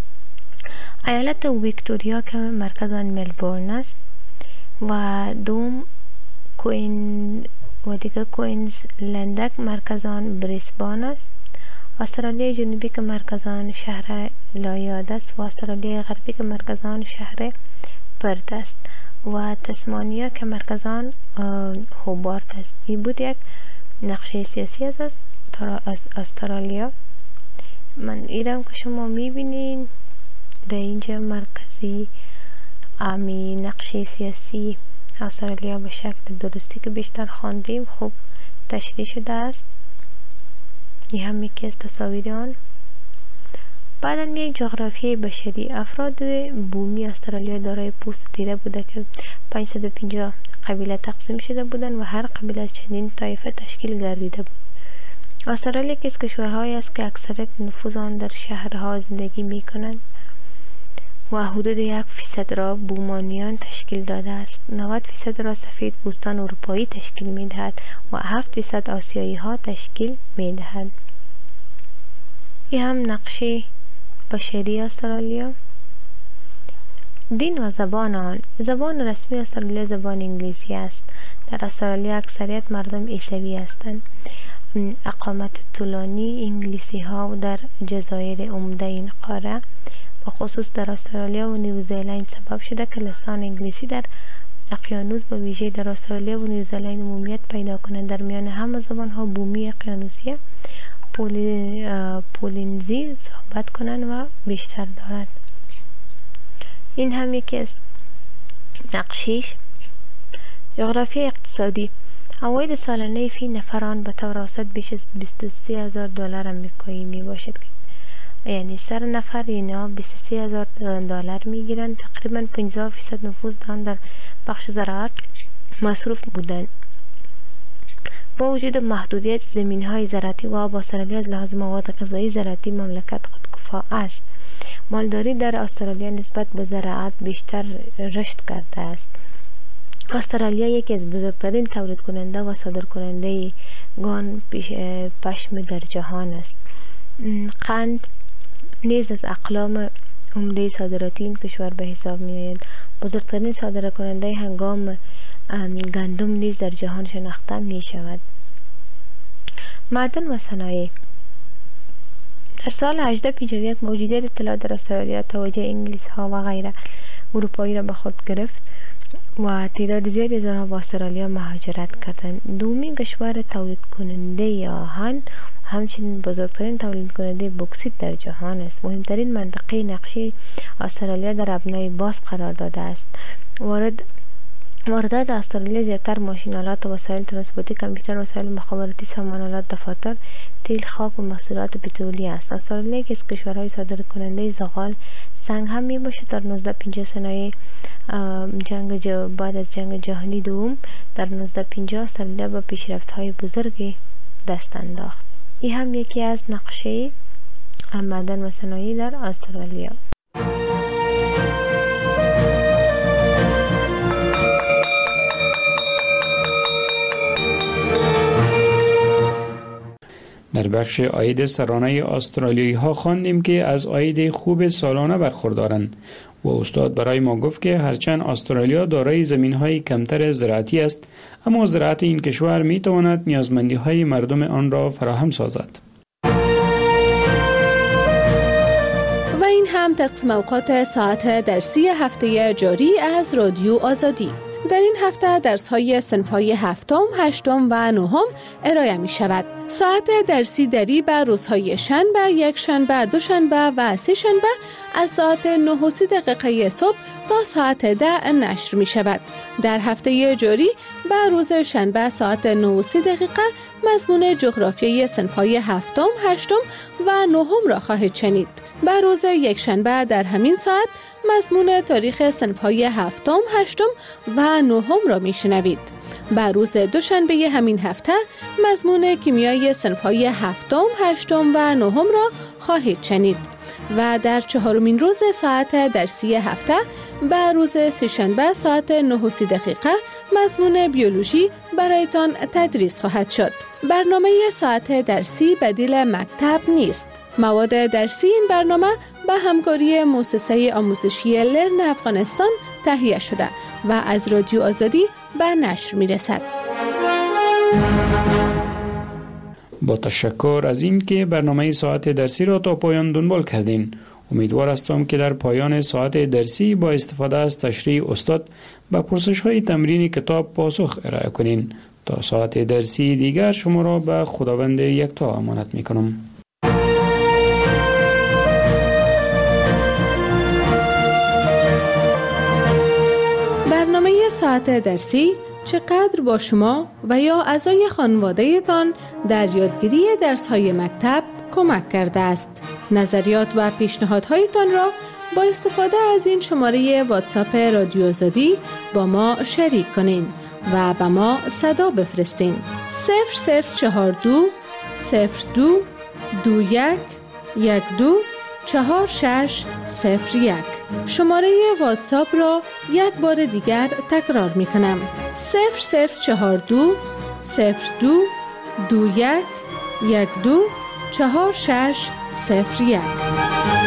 S3: ایالت ویکتوریا که مرکز آن ملبورن است و دوم کوین و دیگر کوینزلند مرکز آن بریسبان است. استرالیا جنوبی که مرکز آن شهر لایاد است و استرالیا غربی که مرکز آن شهر پرت است و تسمانیا که مرکز آن هوبارت است. این بود یک نقشه سیاسی از از استرالیا. من ایرم که شما میبینین در اینجا مرکزی امی نقشه سیاسی استرالیا به شکل درستی که بیشتر خواندیم خوب تشریح شده است. این هم یکی از تصاویر آن. بعدا یک جغرافیای بشری. افراد بومی استرالیا دارای پوست تیره بوده که پانصد و پنجاه قبیله تقسیم شده بودند و هر قبیله از چندین طایفه تشکیل گردیده بود. استرالیا یکی از کشورهایی است که اکثریت نفوذ آن در شهرها زندگی می کنند و حدود یک فیصد را بومانیان تشکیل داده است. نود فیصد را سفید پوستان اروپایی تشکیل می دهد و هفت فیصد آسیایی ها تشکیل می دهد. این هم نقشه بشری استرالیا. دین و زبان آن. زبان رسمی استرالیا زبان انگلیسی است. در استرالیا اکثریت مردم عیسوی هستند. اقامت طولانی انگلیسی ها در جزایر عمده این قاره و خصوص در استرالیا و نیوزیلند سبب شده که لسان انگلیسی در اقیانوس به ویژه در استرالیا و نیوزیلند عمومیت پیدا کنند. در میان همه زبان ها بومی اقیانوسی پولی، پولینزی صحبت کنند و بیشتر دارد. این هم یکی از نقشیش. جغرافی اقتصادی. عواید سالانه فی نفران به طور اوسط بیش از بیست و سه هزار دلار آمریکایی می باشد، یعنی سر نفر اینا بیست و سه هزار دلار می گیرند. تقریبا پنجاه فیصد نفوذ آن در بخش زراعت مصروف بودند. با وجود محدودیت زمین های زراعتی و آب، استرالیا از لحاظ مواد غذایی زراعتی مملکت خودکفا است. مالداری در استرالیا نسبت به زراعت بیشتر رشد کرده است. استرالیا یکی از بزرگترین تولید کننده و صادر کننده گان پشم در جهان است. قند نیز از اقلام عمده صادراتی این کشور به حساب می آید. بزرگترین صادر کننده هنگام گندم نیز در جهان شناخته می شود. معدن و صنایع. در سال هجده پنجاه و یک موجودیت اطلاعات در استرالیا توجه انگلیس ها و غیر اروپایی را به خود گرفت و تعداد زیادی از آنها به استرالیا مهاجرت کردند. دومین کشور تولید کننده آهن همچنین بزرگترین تولید کننده بوکسیت در جهان است. مهمترین منطقه نقشه استرالیا در ابنای باز قرار داده است. وارد واردات استرالیا زیادتر ماشین‌آلات و وسایل ترانسپورتی، کامپیوتر، وسایل مخابراتی، سامان‌آلات، دفاتر، تیل، خاک و محصولات پترولی است. استرالیا که از کشورهای صادر کننده زغال سنگ هم می باشد. در نوزده پنجاه صنایع جنگ جو بعد از جنگ جهانی دوم در نوزده پنجاه استرالیا با پیشرفت‌های بزرگی دست انداخت. این هم یکی از نقشه معدن و صنایع در استرالیا.
S22: در بخش عاید سرانه استرالیایی ها خواندیم که از عاید خوب سالانه برخوردارند و استاد برای ما گفت که هرچند استرالیا دارای زمین های کمتر زراعتی است، اما زراعت این کشور می تواند نیازمندی های مردم آن را فراهم سازد.
S21: و این هم تقسیم اوقات ساعت درسی هفته جاری از رادیو آزادی. در این هفته درس‌های صنف‌های هفتم، هشتم و نهم ارائه می شود. ساعت درسی دری به روزهای شنبه، یک شنبه، دو شنبه و سه شنبه از ساعت نه و سی دقیقه صبح تا ساعت ده نشر می شود. در هفته جاری به روز شنبه ساعت نه و سی دقیقه مضمون جغرافیای صنف‌های هفتم، هشتم و نهم را خواهید شنید. به روز یک شنبه در همین ساعت مضمون تاریخ صنف‌های هفتم، هشتم و نهم را میشنوید. به روز دوشنبه همین هفته مضمون کیمیای صنف‌های هفتم، هشتم و نهم را خواهید شنید. و در چهارمین روز ساعت درسی هفته به روز سه‌شنبه ساعت نه و سی دقیقه مضمون بیولوژی برایتان تدریس خواهد شد. برنامه ساعت درسی بدیل مکتب نیست. مواد درسی این برنامه به همکاری مؤسسه آموزشی لرن افغانستان تهیه شده و از رادیو آزادی به نشر می رسد.
S22: با تشکر از این که برنامه ساعت درسی را تا پایان دنبال کردین. امیدوار هستم که در پایان ساعت درسی با استفاده از تشریح استاد به پرسش های تمرین کتاب پاسخ ارائه کنین. تا ساعت درسی دیگر شما را به خداوند یکتا امانت می کنم.
S21: برنامه ساعت درسی چقدر با شما و یا اعضای خانواده تان در یادگیری درس‌های مکتب کمک کرده است. نظریات و پیشنهادهایتان را با استفاده از این شماره واتساپ رادیو آزادی با ما شریک کنین و به ما صدا بفرستین. صفر صفر چهار دو صفر دو دو یک یک دو چهار شش صفر یک. شماره واتساپ را یک بار دیگر تکرار می کنم. صفر صفر چهار دو صفر دو دو یک یک دو چهار شش صفر یک.